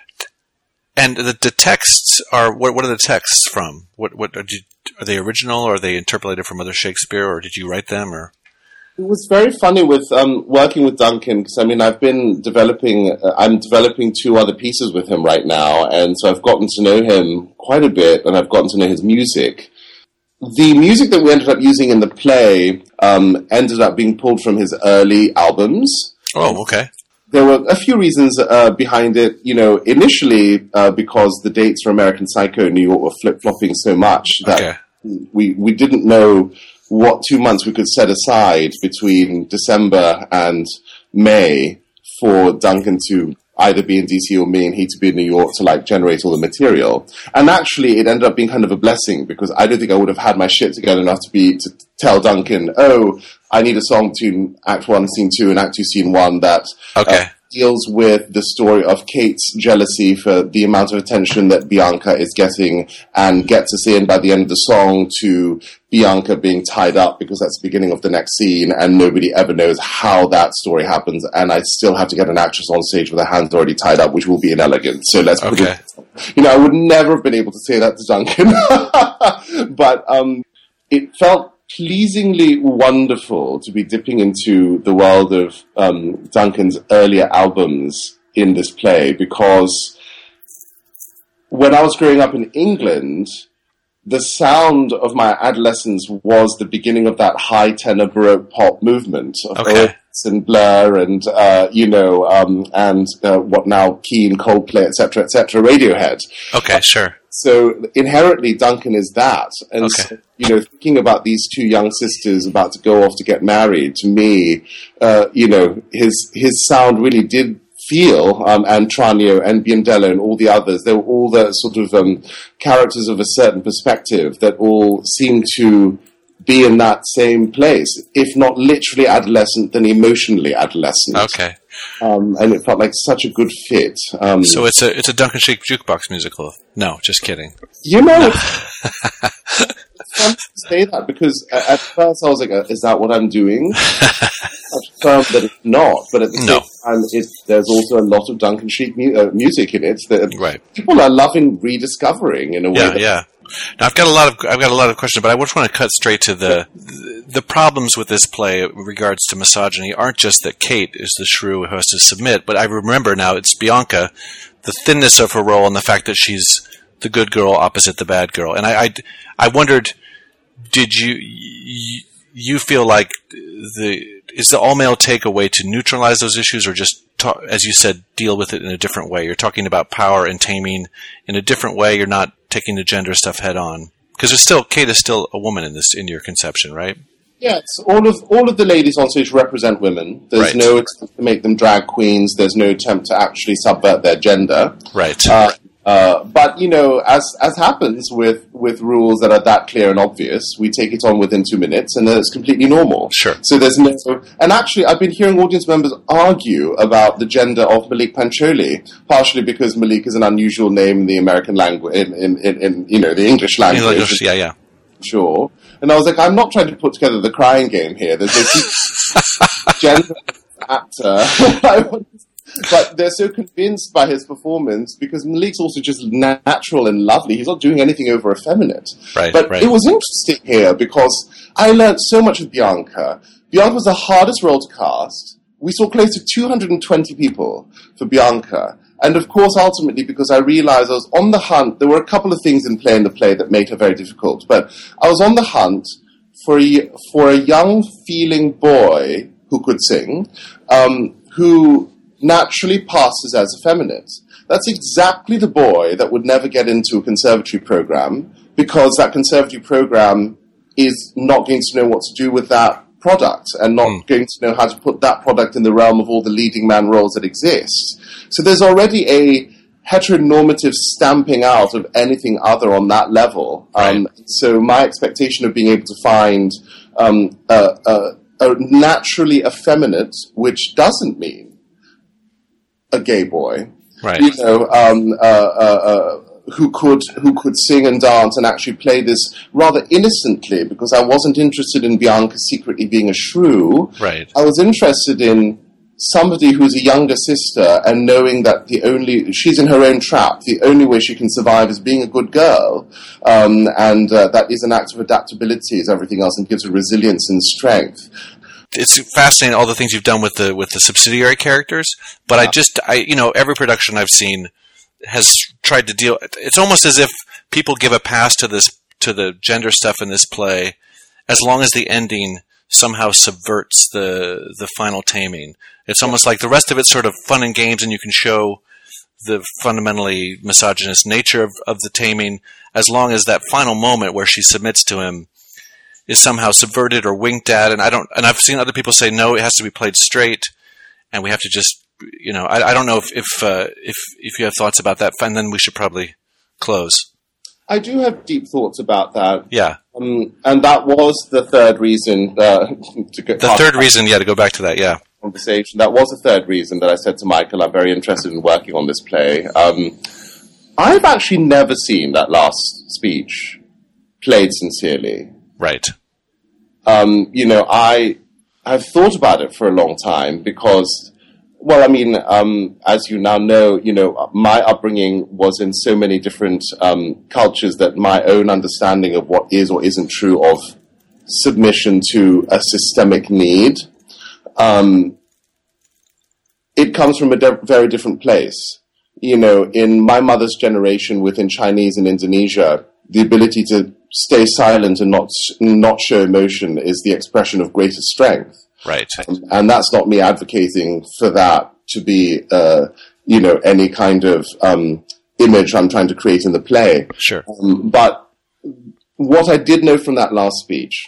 And the texts are, what are the texts from? What are they original, or are they interpolated from other Shakespeare, or did you write them, or? It was very funny with working with Duncan, because I'm developing two other pieces with him right now, and so I've gotten to know him quite a bit, and I've gotten to know his music. The music that we ended up using in the play ended up being pulled from his early albums. Oh, okay. There were a few reasons behind it. Initially because the dates for American Psycho in New York were flip-flopping so much that we didn't know what 2 months we could set aside between December and May for Duncan to either be in DC or me and he to be in New York to generate all the material. And actually it ended up being kind of a blessing because I don't think I would have had my shit together enough to tell Duncan, oh, I need a song between Act 1, Scene 2 and Act 2, Scene 1 that deals with the story of Kate's jealousy for the amount of attention that Bianca is getting and gets us in by the end of the song to Bianca being tied up because that's the beginning of the next scene and nobody ever knows how that story happens, and I still have to get an actress on stage with her hands already tied up, which will be inelegant. So let's put it... I would never have been able to say that to Duncan. But it felt pleasingly wonderful to be dipping into the world of Duncan's earlier albums in this play, because when I was growing up in England, the sound of my adolescence was the beginning of that high tenor Baroque pop movement of Oasis and Blur and, and what now, Keane, Coldplay, etc., Radiohead. Okay, sure. So inherently, Duncan is that. And, so, thinking about these two young sisters about to go off to get married, to me, his sound really did feel, and Tranio and Biondello and all the others, they were all the sort of characters of a certain perspective that all seemed to be in that same place, if not literally adolescent, then emotionally adolescent. Okay. And it felt like such a good fit. So it's a Duncan Sheik jukebox musical. No, just kidding. It's fun to say that because at first I was like, is that what I'm doing? I confirmed that it's not, but at the same time, there's also a lot of Duncan Sheik music in it that people are loving rediscovering in a way. Yeah. Now I've got a lot of questions, but I just want to cut straight to the problems with this play in regards to misogyny aren't just that Kate is the shrew who has to submit, but I remember now it's Bianca, the thinness of her role and the fact that she's the good girl opposite the bad girl. And I wondered, did you feel like is the all-male take a way to neutralize those issues, or just, as you said, deal with it in a different way? You're talking about power and taming in a different way. You're not taking the gender stuff head on, because Kate is still a woman in your conception, right? Yes, all of the ladies on stage represent women. There's no attempt to make them drag queens. There's no attempt to actually subvert their gender. Right. But as happens with rules that are that clear and obvious, we take it on within 2 minutes, and then it's completely normal. Sure. So there's no. And actually, I've been hearing audience members argue about the gender of Malik Pancholi, partially because Malik is an unusual name in the American language, in the English language. Yeah. Sure. And I was like, I'm not trying to put together the crying game here. There's a gender actor. But they're so convinced by his performance because Malik's also just natural and lovely. He's not doing anything over effeminate. Right. It was interesting here because I learned so much with Bianca. Bianca was the hardest role to cast. We saw close to 220 people for Bianca. And of course, ultimately, because I realized I was on the hunt, there were a couple of things in the play that made her very difficult. But I was on the hunt for a young feeling boy who could sing, who naturally passes as effeminate. That's exactly the boy that would never get into a conservatory program, because that conservatory program is not going to know what to do with that product and not going to know how to put that product in the realm of all the leading man roles that exist. So there's already a heteronormative stamping out of anything other on that level. So my expectation of being able to find a naturally effeminate, which doesn't mean a gay boy, right? Who could sing and dance and actually play this rather innocently, because I wasn't interested in Bianca secretly being a shrew. Right. I was interested in somebody who's a younger sister and knowing that she's in her own trap. The only way she can survive is being a good girl, and that is an act of adaptability as everything else, and gives her resilience and strength. It's fascinating all the things you've done with the subsidiary characters, but every production I've seen has tried to deal. It's almost as if people give a pass to the gender stuff in this play, as long as the ending somehow subverts the final taming. It's almost like the rest of it's sort of fun and games, and you can show the fundamentally misogynist nature of the taming, as long as that final moment where she submits to him is somehow subverted or winked at. And I've seen other people say, no, it has to be played straight, and we have to just, I don't know if you have thoughts about that, and then we should probably close. I do have deep thoughts about that. Yeah. And that was the third reason to go back to that, yeah. Conversation. That was the third reason that I said to Michael, I'm very interested in working on this play. I've actually never seen that last speech played sincerely. Right. I've thought about it for a long time because, as you now know, my upbringing was in so many different cultures that my own understanding of what is or isn't true of submission to a systemic need, it comes from a very different place. In my mother's generation within Chinese and Indonesia, the ability to stay silent and not show emotion is the expression of greater strength. Right. And that's not me advocating for that to be, any kind of image I'm trying to create in the play. Sure. But what I did know from that last speech,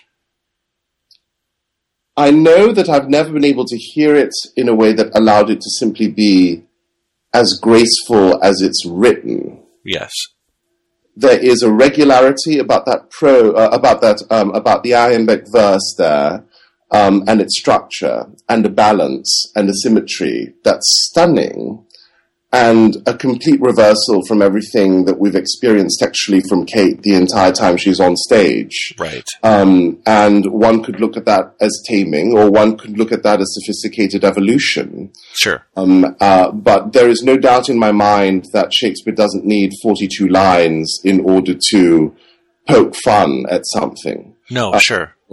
I know that I've never been able to hear it in a way that allowed it to simply be as graceful as it's written. Yes. There is a regularity about that about the iambic verse there, and its structure, and a balance, and a symmetry that's stunning, and a complete reversal from everything that we've experienced textually from Kate the entire time she's on stage. Right. And one could look at that as taming, or one could look at that as sophisticated evolution. Sure. But there is no doubt in my mind that Shakespeare doesn't need 42 lines in order to poke fun at something. No, sure. Or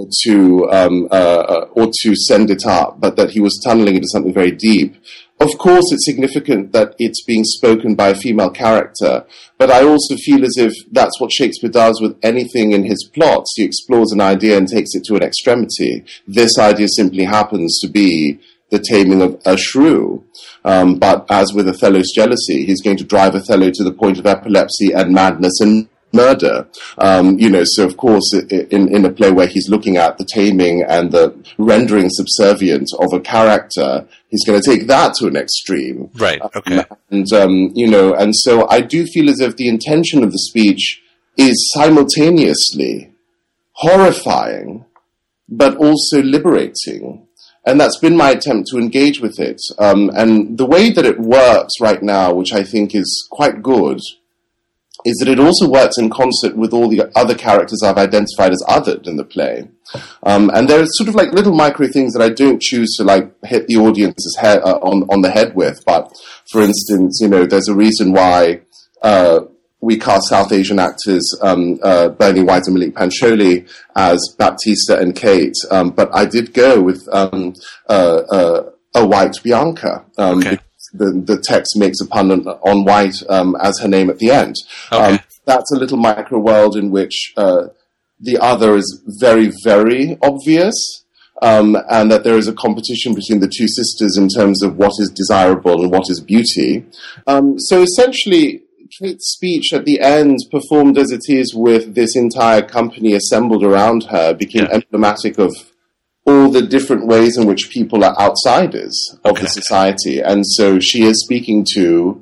to send it up, but that he was tunneling into something very deep. Of course, it's significant that it's being spoken by a female character, but I also feel as if that's what Shakespeare does with anything in his plots. He explores an idea and takes it to an extremity. This idea simply happens to be the taming of a shrew. But as with Othello's jealousy, he's going to drive Othello to the point of epilepsy and madness and murder. So of course, in a play where he's looking at the taming and the rendering subservient of a character, he's going to take that to an extreme. Right. Okay. And so I do feel as if the intention of the speech is simultaneously horrifying, but also liberating. And that's been my attempt to engage with it. And the way that it works right now, which I think is quite good, is that it also works in concert with all the other characters I've identified as othered in the play. And there are sort of like little micro things that I don't choose to like hit the audience's head on the head with. But for instance, there's a reason why we cast South Asian actors Bernie White and Malik Pancholi as Baptista and Kate. But I did go with a white Bianca. Okay. The text makes a pun on White as her name at the end. Okay. That's a little micro world in which the other is very, very obvious, and that there is a competition between the two sisters in terms of what is desirable and what is beauty. So essentially, Kate's speech at the end, performed as it is with this entire company assembled around her, became emblematic of all the different ways in which people are outsiders of the society. And so she is speaking to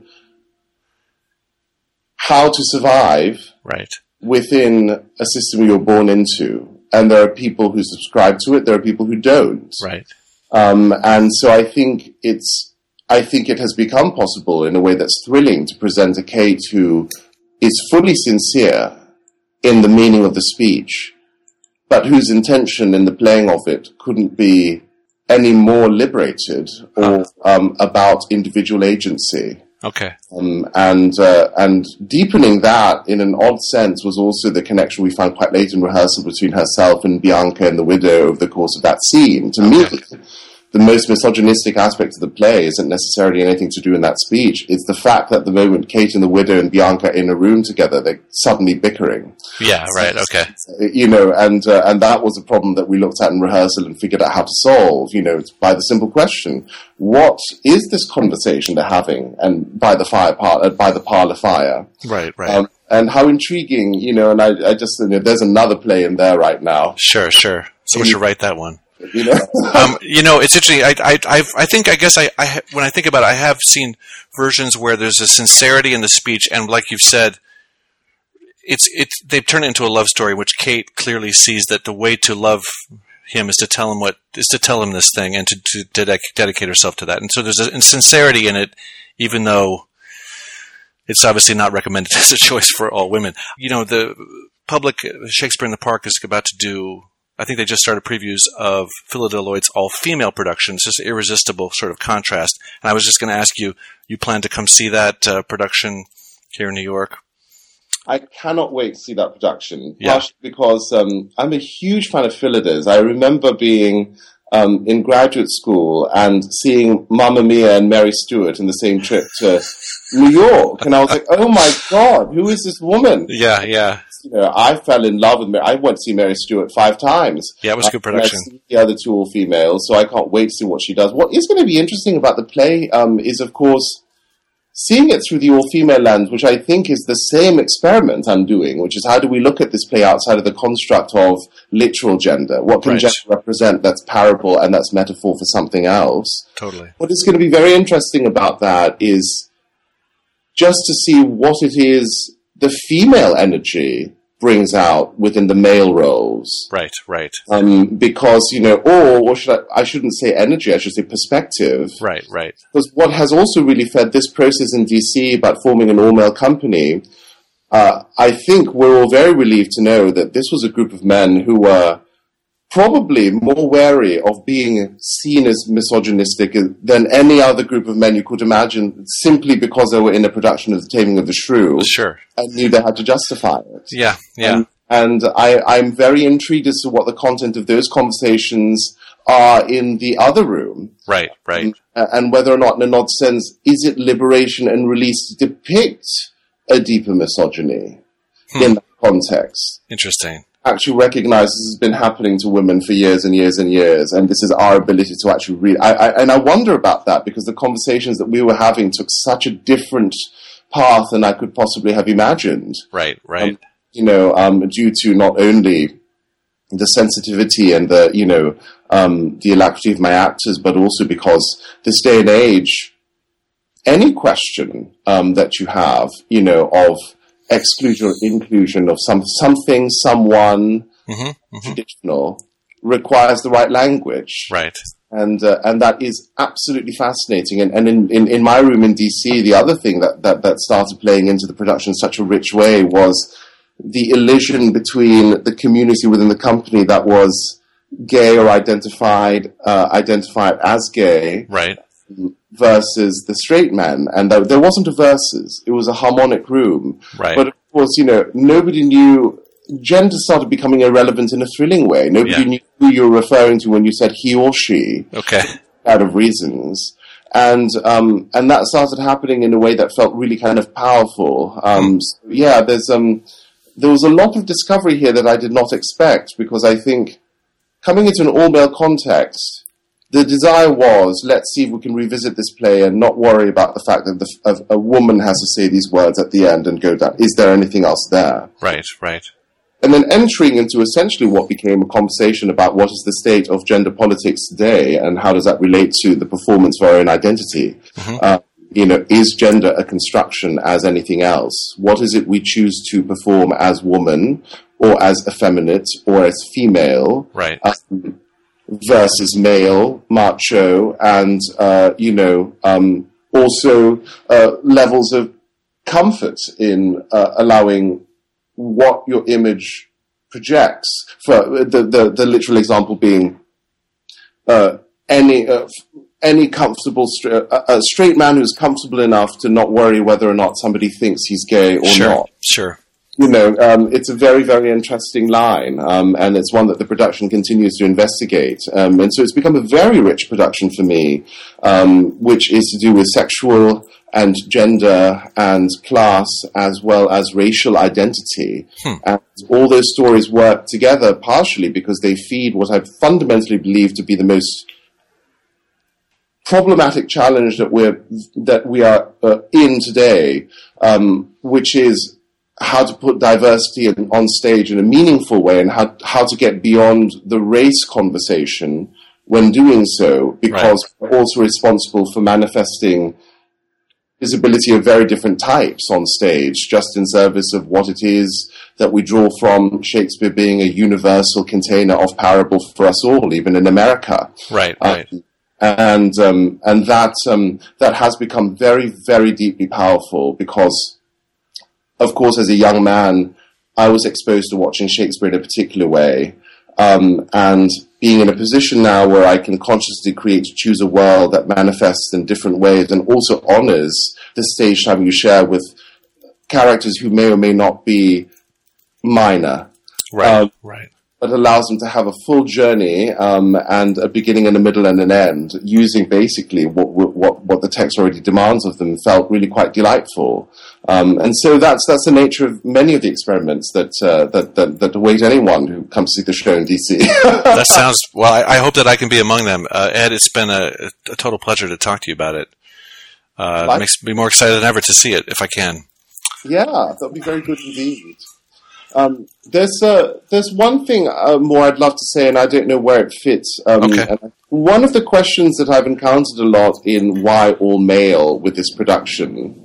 how to survive within a system you're born into. And there are people who subscribe to it, there are people who don't. Right. And so I think it has become possible in a way that's thrilling to present a Kate who is fully sincere in the meaning of the speech, but whose intention in the playing of it couldn't be any more liberated or about individual agency. Okay. And deepening that in an odd sense was also the connection we found quite late in rehearsal between herself and Bianca and the widow over the course of that scene. To me, the most misogynistic aspect of the play isn't necessarily anything to do in that speech. It's the fact that the moment Kate and the widow and Bianca are in a room together, they're suddenly bickering. Yeah, right, okay. And that was a problem that we looked at in rehearsal and figured out how to solve, by the simple question, what is this conversation they're having? And by the parlor fire. Right. And how intriguing, and I just, there's another play in there right now. Sure. Someone should write that one. It's interesting. I guess when I think about it, I have seen versions where there's a sincerity in the speech, and like you've said, they've turned it into a love story, which Kate clearly sees that the way to love him is to tell him this thing and to dedicate herself to that. And so there's a sincerity in it, even though it's obviously not recommended as a choice for all women. The public Shakespeare in the Park is about to do, I think they just started previews of Phila Deloitte's all-female production. It's just an irresistible sort of contrast. And I was just going to ask you plan to come see that production here in New York? I cannot wait to see that production, partially because I'm a huge fan of Philidor's. I remember being in graduate school and seeing Mamma Mia and Mary Stuart in the same trip to New York. And I was like, oh my God, who is this woman? Yeah. I fell in love with Mary. I went to see Mary Stuart 5 times. Yeah, it was a good production. The other 2 all females, so I can't wait to see what she does. What is going to be interesting about the play is, of course, seeing it through the all-female lens, which I think is the same experiment I'm doing, which is how do we look at this play outside of the construct of literal gender? What can gender represent that's parable and that's metaphor for something else? Totally. What is going to be very interesting about that is just to see what it is the female energy brings out within the male roles. Right. Because, I shouldn't say energy, I should say perspective. Right. Because what has also really fed this process in DC about forming an all-male company, I think we're all very relieved to know that this was a group of men who were probably more wary of being seen as misogynistic than any other group of men you could imagine, simply because they were in a production of The Taming of the Shrew. Sure. And knew they had to justify it. Yeah. And I'm very intrigued as to what the content of those conversations are in the other room. Right. And whether or not, in an odd sense, is it liberation and release to depict a deeper misogyny in that context? Interesting. Actually recognize this has been happening to women for years and years and years, and this is our ability to actually read. I wonder about that, because the conversations that we were having took such a different path than I could possibly have imagined. Right. Due to not only the sensitivity and the alacrity of my actors, but also because this day and age, any question that you have, of exclusion or inclusion of something, someone traditional requires the right language. Right. And that is absolutely fascinating. And in my room in DC, the other thing that started playing into the production in such a rich way was the elision between the community within the company that was gay or identified as gay. Right. Versus the straight men, and there wasn't a versus; it was a harmonic room. Right. But of course, nobody knew. Gender started becoming irrelevant in a thrilling way. Nobody knew who you were referring to when you said he or she. Okay. Out of reasons, and that started happening in a way that felt really kind of powerful. There was a lot of discovery here that I did not expect, because I think coming into an all-male context, the desire was, let's see if we can revisit this play and not worry about the fact that a woman has to say these words at the end and go down. Is there anything else there? Right. And then entering into essentially what became a conversation about what is the state of gender politics today and how does that relate to the performance of our own identity? Is gender a construction as anything else? What is it we choose to perform as woman or as effeminate or as female? Right. Versus male, macho, and, also levels of comfort in allowing what your image projects. For the literal example being any comfortable a straight man who's comfortable enough to not worry whether or not somebody thinks he's gay or not. Sure. It's a very, very interesting line, and it's one that the production continues to investigate. And so it's become a very rich production for me, which is to do with sexual and gender and class as well as racial identity. And all those stories work together partially because they feed what I fundamentally believe to be the most problematic challenge that we are in today, which is how to put diversity on stage in a meaningful way, and how to get beyond the race conversation when doing so, because we're also responsible for manifesting visibility of very different types on stage, just in service of what it is that we draw from Shakespeare being a universal container of parable for us all, even in America. Right. And that has become very, very deeply powerful because, of course, as a young man, I was exposed to watching Shakespeare in a particular way. And being in a position now where I can consciously choose a world that manifests in different ways and also honors the stage time you share with characters who may or may not be minor. Right. that allows them to have a full journey and a beginning and a middle and an end, using basically what the text already demands of them, felt really quite delightful. And so that's the nature of many of the experiments that await anyone who comes to see the show in DC. That sounds well. I hope that I can be among them. Ed, it's been a total pleasure to talk to you about it. It makes me more excited than ever to see it if I can. Yeah, that'll be very good indeed. There's one thing more I'd love to say, and I don't know where it fits. Okay. One of the questions that I've encountered a lot in Why All Male with this production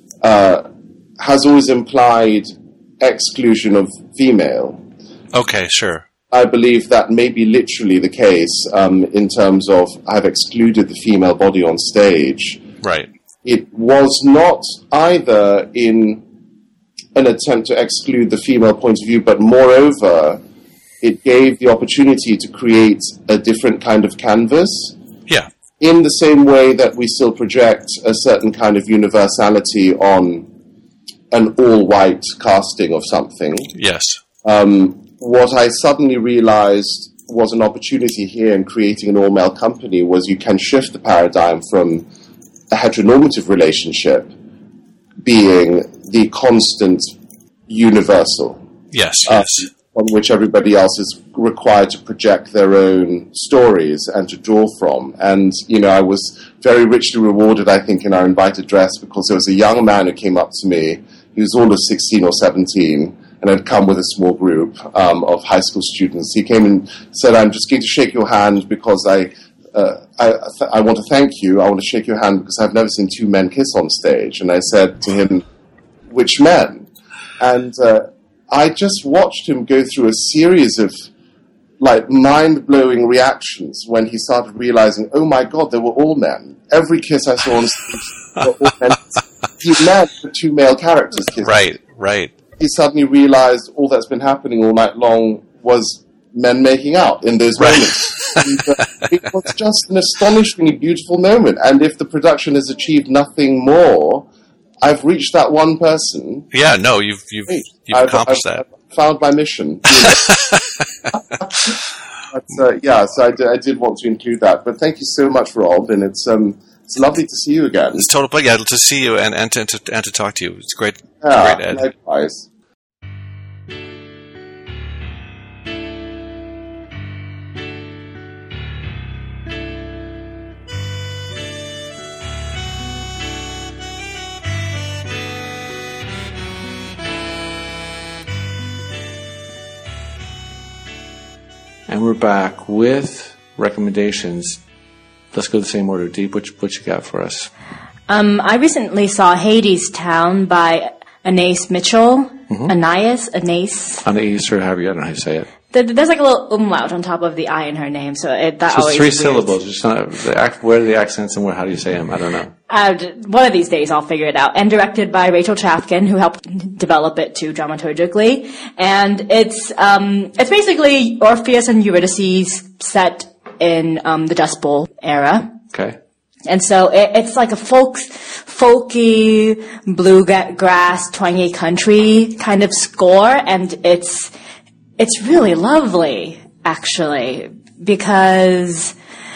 has always implied exclusion of female. Okay, sure. I believe that may be literally the case in terms of I've excluded the female body on stage. Right. It was not either in an attempt to exclude the female point of view, but moreover, it gave the opportunity to create a different kind of canvas. Yeah. In the same way that we still project a certain kind of universality on an all-white casting of something. Yes. What I suddenly realized was an opportunity here in creating an all-male company was you can shift the paradigm from a heteronormative relationship being the constant universal. Yes, yes. On which everybody else is required to project their own stories and to draw from. And, I was very richly rewarded, I think, in our invite address because there was a young man who came up to me. He was all of 16 or 17 and had come with a small group of high school students. He came and said, I'm just going to shake your hand because I want to thank you. I want to shake your hand because I've never seen two men kiss on stage. And I said to him, which men? And I just watched him go through a series of mind-blowing reactions when he started realizing, oh my God, they were all men. Every kiss I saw on stage were all men. He met the two male characters kissing. Right. He suddenly realized all that's been happening all night long was men making out in those moments. And, it was just an astonishingly beautiful moment. And if the production has achieved nothing more, I've reached that one person. Yeah, no, you've accomplished that. I've found my mission. But, so I did want to include that. But thank you so much, Rob, and it's lovely to see you again. It's total pleasure to see you and to talk to you. It's great. Yeah, great, Ed. Likewise. And we're back with recommendations. Let's go the same order. Deep, what you got for us? I recently saw Hadestown by Anais Mitchell. Anais. Anais, or however, I don't know how you say it. There's like a little umlaut on top of the I in her name, so that so always three weird. syllables. Just where are the accents and how do you say them? I don't know. One of these days I'll figure it out. And directed by Rachel Chafkin, who helped develop it too dramaturgically. And it's basically Orpheus and Eurydice set in the Dust Bowl era. Okay. And so it's like a folky, bluegrass, twangy country kind of score, and it's really lovely, actually, because,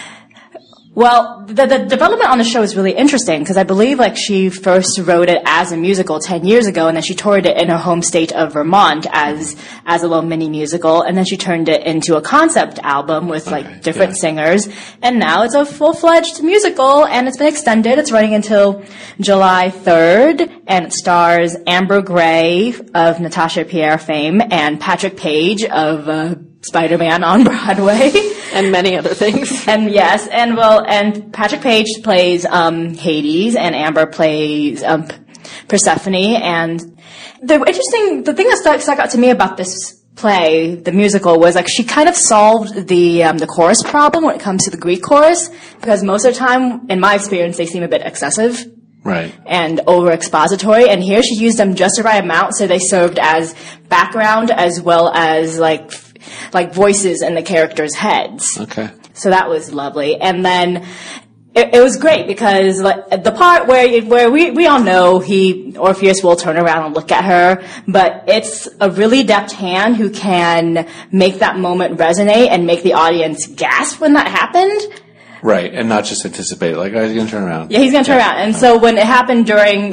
well, the development on the show is really interesting, because I believe, she first wrote it as a musical 10 years ago, and then she toured it in her home state of Vermont as a little mini musical, and then she turned it into a concept album with, different singers, and now it's a full-fledged musical, and it's been extended. It's running until July 3rd, and it stars Amber Gray of Natasha Pierre fame, and Patrick Page of Spider-Man on Broadway. And many other things. And yes, and Patrick Page plays Hades, and Amber plays Persephone. And the thing that stuck out to me about this play, the musical, was she kind of solved the chorus problem when it comes to the Greek chorus, because most of the time, in my experience, they seem a bit excessive. Right. And over expository, and here she used them just the right amount, so they served as background as well as like voices in the characters' heads. Okay. So that was lovely. And then it was great because like, the part where we all know Orpheus will turn around and look at her, but it's a really deft hand who can make that moment resonate and make the audience gasp when that happened. Right, and not just anticipate, like, oh, he's going to turn around. Yeah, he's going to turn around. And so when it happened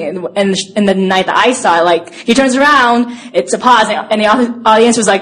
in the night that I saw it, like, he turns around, it's a pause, and the audience was like,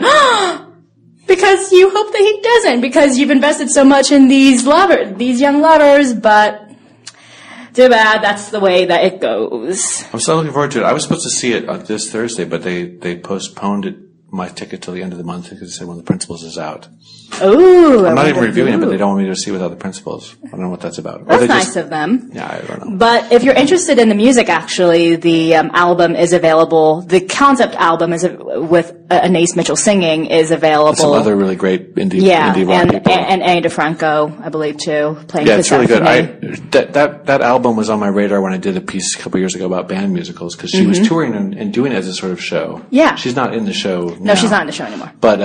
because you hope that he doesn't, because you've invested so much in these young lovers, but too bad, that's the way that it goes. I'm so looking forward to it. I was supposed to see it this Thursday, but they postponed my ticket till the end of the month because they said when the principals is out. Ooh. I'm not even reviewing it, but they don't want me to see without the principals. I don't know what that's about. That's nice of them. Yeah, I don't know. But if you're interested in the music, actually, the album is available. The concept album is with Anais Mitchell singing is available. And some other really great indie rock people. And Ani DeFranco, I believe, too, playing. Yeah, it's really good. That album was on my radar when I did a piece a couple years ago about band musicals because she was touring and doing it as a sort of show. Yeah. She's not in the show now. No, she's not in the show anymore. But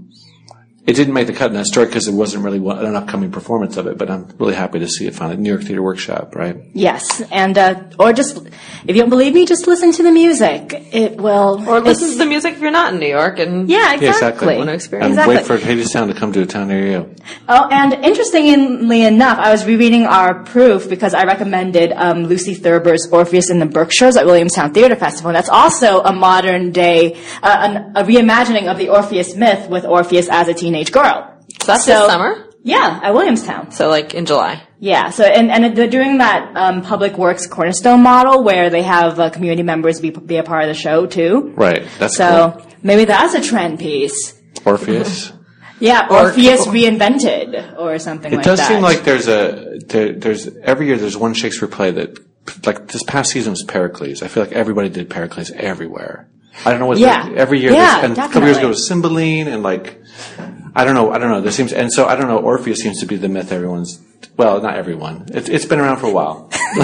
it didn't make the cut in that story because it wasn't really an upcoming performance of it, but I'm really happy to see it finally. New York Theater Workshop, right? Yes, and or just, if you don't believe me, just listen to the music. It will. Or listen to the music if you're not in New York. Yeah, exactly. Want to experience. And wait for Hadestown to come to a town near you. Oh, and interestingly enough, I was rereading our proof because I recommended Lucy Thurber's Orpheus in the Berkshires at Williamstown Theater Festival. And that's also a modern day, a reimagining of the Orpheus myth with Orpheus as a teenage girl. So that's this summer? Yeah, at Williamstown. So like in July. Yeah, so and they're doing that Public Works Cornerstone model where they have community members be a part of the show too. Right, that's so cool. Maybe that's a trend piece. Orpheus. Yeah, Orpheus reinvented or something like that. It does seem like there's every year there's one Shakespeare play that, like this past season was Pericles. I feel like everybody did Pericles everywhere. I don't know what every year. And a couple years ago it was Cymbeline and like I don't know. There seems and so I don't know. Orpheus seems to be the myth everyone's. Well, not everyone. It's been around for a while.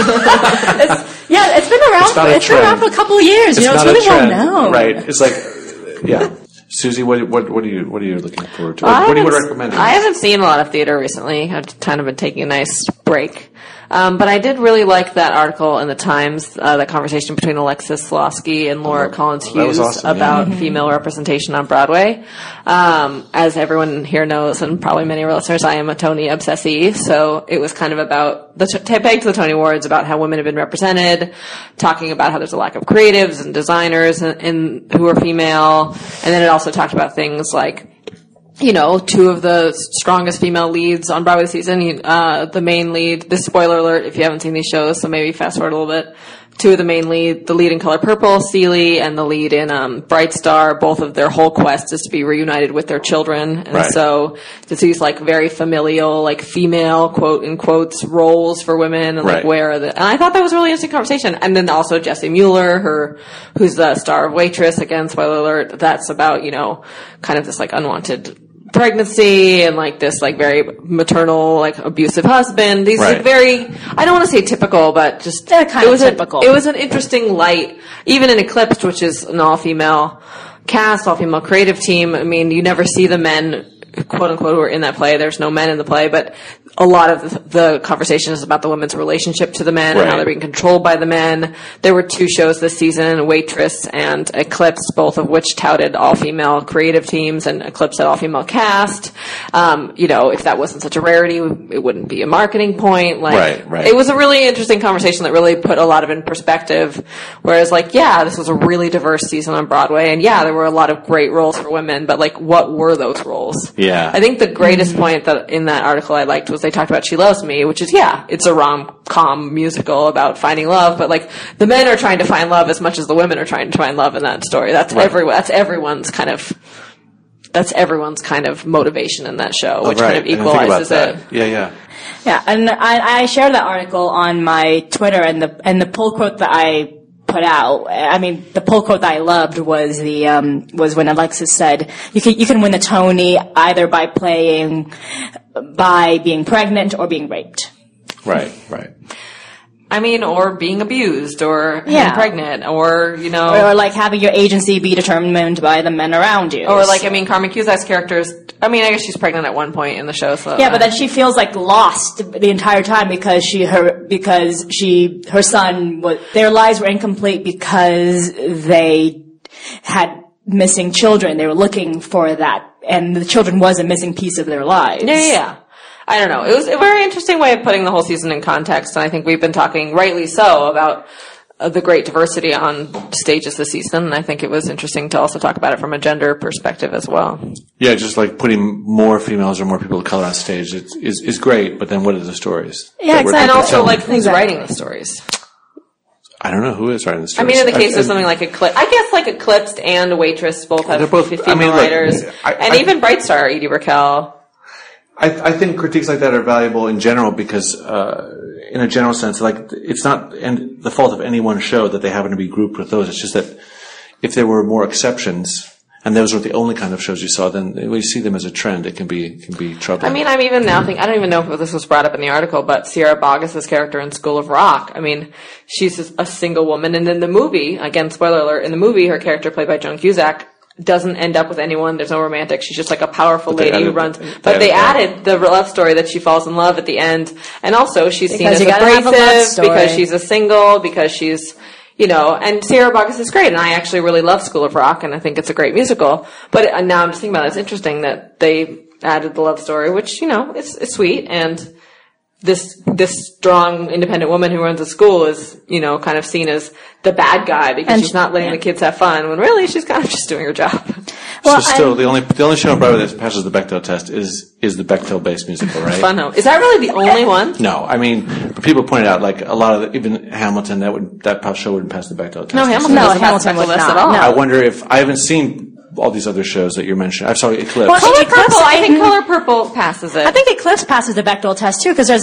It's been around. It's been around for a couple of years. It's really well known. Right? It's like yeah. Susie, what are you looking forward to? What do you recommend? I haven't seen a lot of theater recently. I've kind of been taking a nice break. But I did really like that article in the Times, that conversation between Alexis Slosky and Laura Collins Hughes about female representation on Broadway. As everyone here knows, and probably many of our listeners, I am a Tony obsessee, so it was kind of about the peg to the Tony Awards about how women have been represented, talking about how there's a lack of creatives and designers who are female, and then it also talked about things like, you know, two of the strongest female leads on Broadway this season. The main lead, this spoiler alert if you haven't seen these shows, so maybe fast forward a little bit. Two of the main lead, the lead in Color Purple, Celie, and the lead in Bright Star, both of their whole quest is to be reunited with their children. And so it's these like very familial, like female, quote in quotes, roles for women and like where are and I thought that was a really interesting conversation. And then also Jessie Mueller, who's the star of Waitress, again, spoiler alert, that's about, you know, kind of this like unwanted pregnancy and like this like very maternal like abusive husband. These like very, I don't want to say typical, but just typical. It was an interesting light, even in Eclipsed, which is an all-female cast, all-female creative team. I mean, you never see the men, quote unquote, who are in that play. There's no men in the play, but a lot of the conversation is about the women's relationship to the men and how they're being controlled by the men. There were two shows this season, Waitress and Eclipse, both of which touted all-female creative teams, and Eclipse had all-female cast. You know, if that wasn't such a rarity, it wouldn't be a marketing point. Like, it was a really interesting conversation that really put a lot of it in perspective. Whereas, like, yeah, this was a really diverse season on Broadway, and yeah, there were a lot of great roles for women, but like, what were those roles? Yeah. I think the greatest point that in that article I liked was they talked about She Loves Me, which is, it's a rom-com musical about finding love, but like the men are trying to find love as much as the women are trying to find love in that story. That's everyone's kind of motivation in that show, which kind of equalizes it. Yeah. Yeah, and I shared that article on my Twitter, and the pull quote that I put out. I mean, the pull quote that I loved was was when Alexis said, "You can win the Tony either by being pregnant or being raped." Right. I mean, or being abused, or being pregnant, or, you know. Or like having your agency be determined by the men around you. Or like, I mean, Carmen Cusack's character is, I mean, I guess she's pregnant at one point in the show, so. Yeah, but then she feels like lost the entire time because her son their lives were incomplete because they had missing children. They were looking for that, and the children was a missing piece of their lives. Yeah. I don't know. It was a very interesting way of putting the whole season in context, and I think we've been talking, rightly so, about the great diversity on stages this season, and I think it was interesting to also talk about it from a gender perspective as well. Yeah, just like putting more females or more people of color on stage is great, but then what are the stories? Yeah, exactly. And also, like, who's writing the stories? I don't know who is writing the stories. I mean, in the case of something like Eclipsed, I guess like Eclipsed and Waitress both have female writers, and even Bright Star, Edie Brickell. I think critiques like that are valuable in general because, in a general sense, like, it's not the fault of any one show that they happen to be grouped with those. It's just that if there were more exceptions, and those were the only kind of shows you saw, then we see them as a trend. It can be troubling. I mean, I'm even now thinking, I don't even know if this was brought up in the article, but Sierra Boggess's character in School of Rock, I mean, she's a single woman, and in the movie, again, spoiler alert, in the movie, her character played by Joan Cusack doesn't end up with anyone. There's no romantic. She's just like a powerful lady who runs. But they added the love story that she falls in love at the end. And also she's seen as abrasive because she's a single, because she's, you know, and Sierra Boggess is great. And I actually really love School of Rock, and I think it's a great musical. But now I'm just thinking about it. It's interesting that they added the love story, which, you know, it's sweet. And this strong, independent woman who runs a school is, you know, kind of seen as the bad guy because she's not letting the kids have fun, when really she's kind of just doing her job. Well, so still, the only show on Broadway that passes the Bechdel test is the Bechdel-based musical, right? Fun Home. Is that really the only one? No, I mean, people pointed out, like, a lot of even Hamilton, that show wouldn't pass the Bechdel test. No, Hamilton would not at all. I wonder if I haven't seen all these other shows that you're mentioning. I saw Eclipse. Well, I think Color Purple passes it. I think Eclipse passes the Bechdel test too, because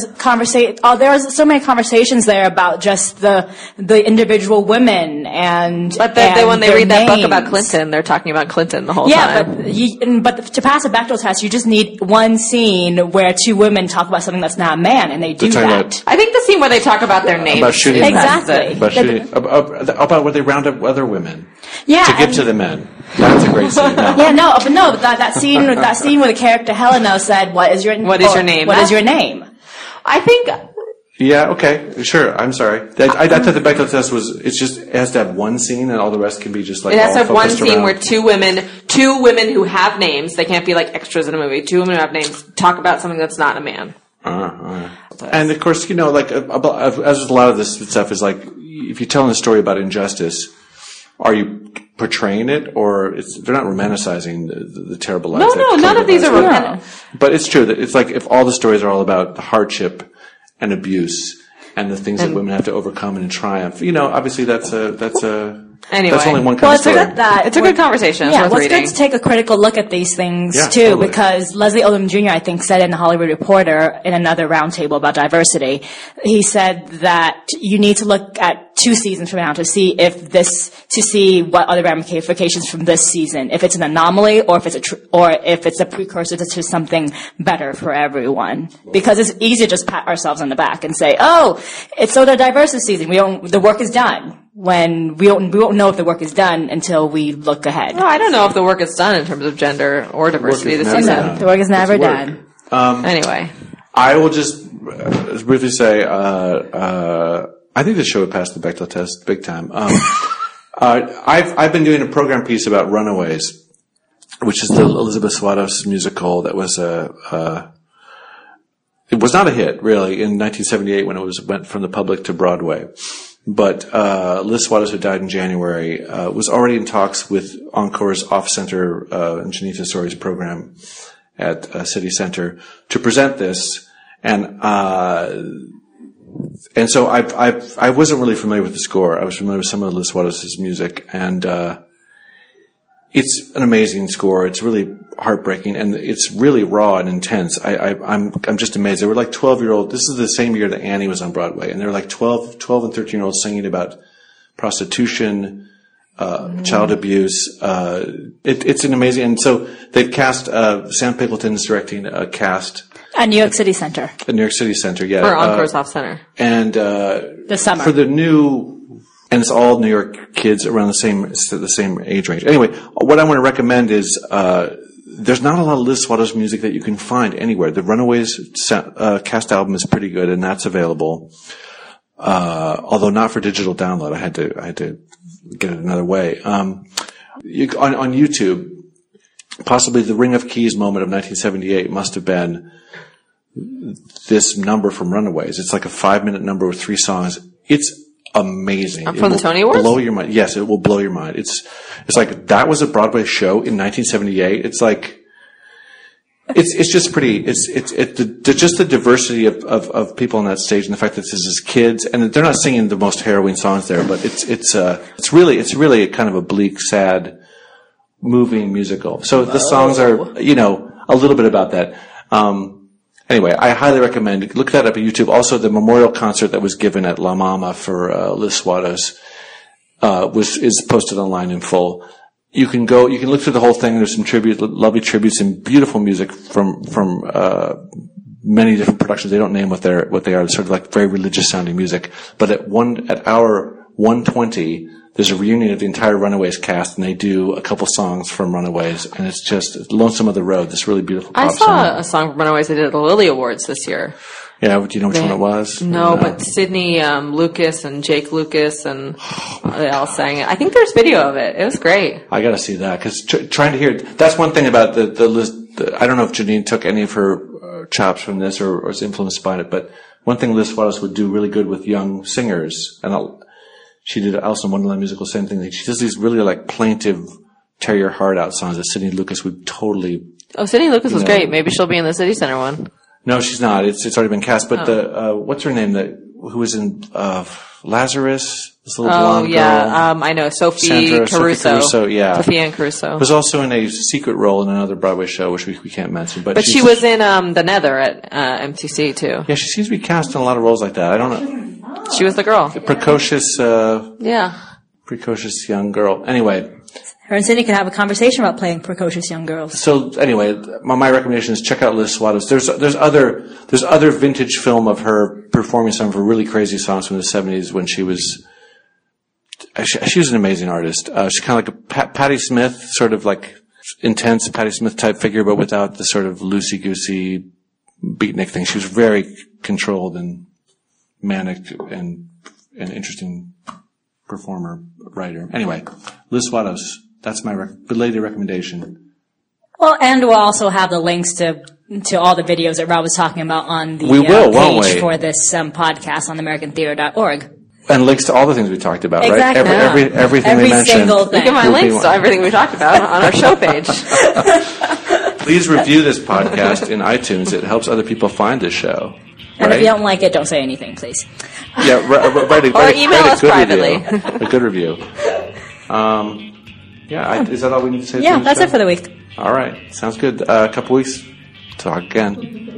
there's so many conversations there about just the individual women But when they read that book about Clinton, they're talking about Clinton the whole time. Yeah, but to pass a Bechdel test, you just need one scene where two women talk about something that's not a man, and they do that. I think the scene where they talk about their names. About shooting exactly. About where they round up other women. Yeah, to give to the men. That's a great scene. No. Yeah, but that scene where the character Helena said, "What is your name? What is your name?" I think. Yeah. Okay. Sure. I'm sorry. I thought the Bechdel test it has to have one scene, and all the rest can be just like. It has to have one scene where two women who have names. They can't be like extras in a movie. Two women who have names talk about something that's not a man. And of course, you know, like as a lot of this stuff is like, if you're telling a story about injustice, are you portraying it, or they're not romanticizing the terrible lives? No, none of these are romantic. But it's true that it's like if all the stories are all about the hardship and abuse and the things that women have to overcome and triumph, you know, obviously that's Anyway. That's only one kind of story. It's a good conversation. It's worth reading. It's good to take a critical look at these things, too, totally. Because Leslie Odom Jr., I think, said in The Hollywood Reporter in another roundtable about diversity, he said that you need to look at 2 seasons from now to see what other ramifications from this season, if it's an anomaly or if it's a precursor to something better for everyone. Because it's easy to just pat ourselves on the back and say, oh, it's so diverse this season. The work is done. When we won't know if the work is done until we look ahead. No, I don't know if the work is done in terms of gender or diversity this season. The work is never done. Anyway, I will just briefly say, I think the show would pass the Bechdel test big time. I've been doing a program piece about Runaways, which is the Elizabeth Swados musical that was it was not a hit really in 1978 when it went from the public to Broadway. But Liz Swados, who died in January, was already in talks with Encore's off-center and Janita Sori's program at City Center to present this, and so I wasn't really familiar with the score. I was familiar with some of Liz Swados' music, and it's an amazing score. It's really heartbreaking, and it's really raw and intense. I'm just amazed. There were like 12-year-old. This is the same year that Annie was on Broadway, and there were like 12 and 13-year-olds singing about prostitution, child abuse. It's an amazing. And so they've cast Sam Pickleton's directing a cast At New York City Center. The New York City Center, yeah. Or Encore Soft Center. And the summer. For the new, and it's all New York kids around the same age range. Anyway, what I want to recommend is there's not a lot of Liz Swatows music that you can find anywhere. The Runaways cast album is pretty good, and that's available. Although not for digital download. I had to get it another way. On YouTube, possibly the Ring of Keys moment of 1978 must have been this number from Runaways. It's like a 5-minute number with 3 songs. It's amazing. From the Tony Awards? Blow your mind. Yes, it will blow your mind. It's like that was a Broadway show in 1978. It's like it's just pretty. It's just the diversity of people on that stage, and the fact that this is kids, and they're not singing the most harrowing songs there, but it's really kind of a bleak, sad, moving musical. So the songs are a little bit about that. Anyway, I highly recommend, look that up at YouTube. Also, the memorial concert that was given at La Mama for Liz Swatows is posted online in full. You can look through the whole thing. There's some lovely tributes and beautiful music from many different productions. They don't name what they are. It's sort of like very religious sounding music. But at hour 1:20, there's a reunion of the entire Runaways cast, and they do a couple songs from Runaways, and it's just Lonesome of the Road, this really beautiful pop song. I saw a song from Runaways they did at the Lily Awards this year. Yeah, do you know which one it was? No, but Sydney Lucas and Jake Lucas and they all sang it. I think there's video of it. It was great. I gotta see that, because trying to hear it, that's one thing about the list. I don't know if Janine took any of her chops from this or was influenced by it, but one thing Liz Swatows would do really good with young singers, and she did Alice in Wonderland musical, same thing. She does these really like plaintive, tear your heart out songs that Sydney Lucas would totally. Oh, Sydney Lucas was great. Maybe she'll be in the City Center one. No, she's not. It's already been cast. But what's her name? Who was in Lazarus? This little blonde girl. I know Sophie Caruso. Yeah, Sophie Ann Caruso was also in a secret role in another Broadway show, which we can't mention. But she was in The Nether at MCC too. Yeah, she seems to be cast in a lot of roles like that. I don't know. She was the girl. The precocious young girl. Anyway. Her and Sydney could have a conversation about playing precocious young girls. So anyway, my recommendation is check out Liz Swatows. There's other vintage film of her performing some of her really crazy songs from the 70s when she was an amazing artist. She's kind of like a Patti Smith, sort of like intense Patti Smith type figure, but without the sort of loosey-goosey beatnik thing. She was very controlled and manic and an interesting performer, writer. Anyway, Liz Swatows. That's my belated recommendation. Well, and we'll also have the links to all the videos that Rob was talking about on the page for this podcast on AmericanTheater.org. And links to all the things we talked about, exactly. Right? Everything we mentioned. Single thing. You can find links to everything we talked about on our show page. Please review this podcast in iTunes. It helps other people find this show. And if you don't like it, don't say anything, please. Yeah, write email us privately. A good review. Is that all we need to say? Yeah, that's it for the week. All right. Sounds good. A couple weeks. Talk again.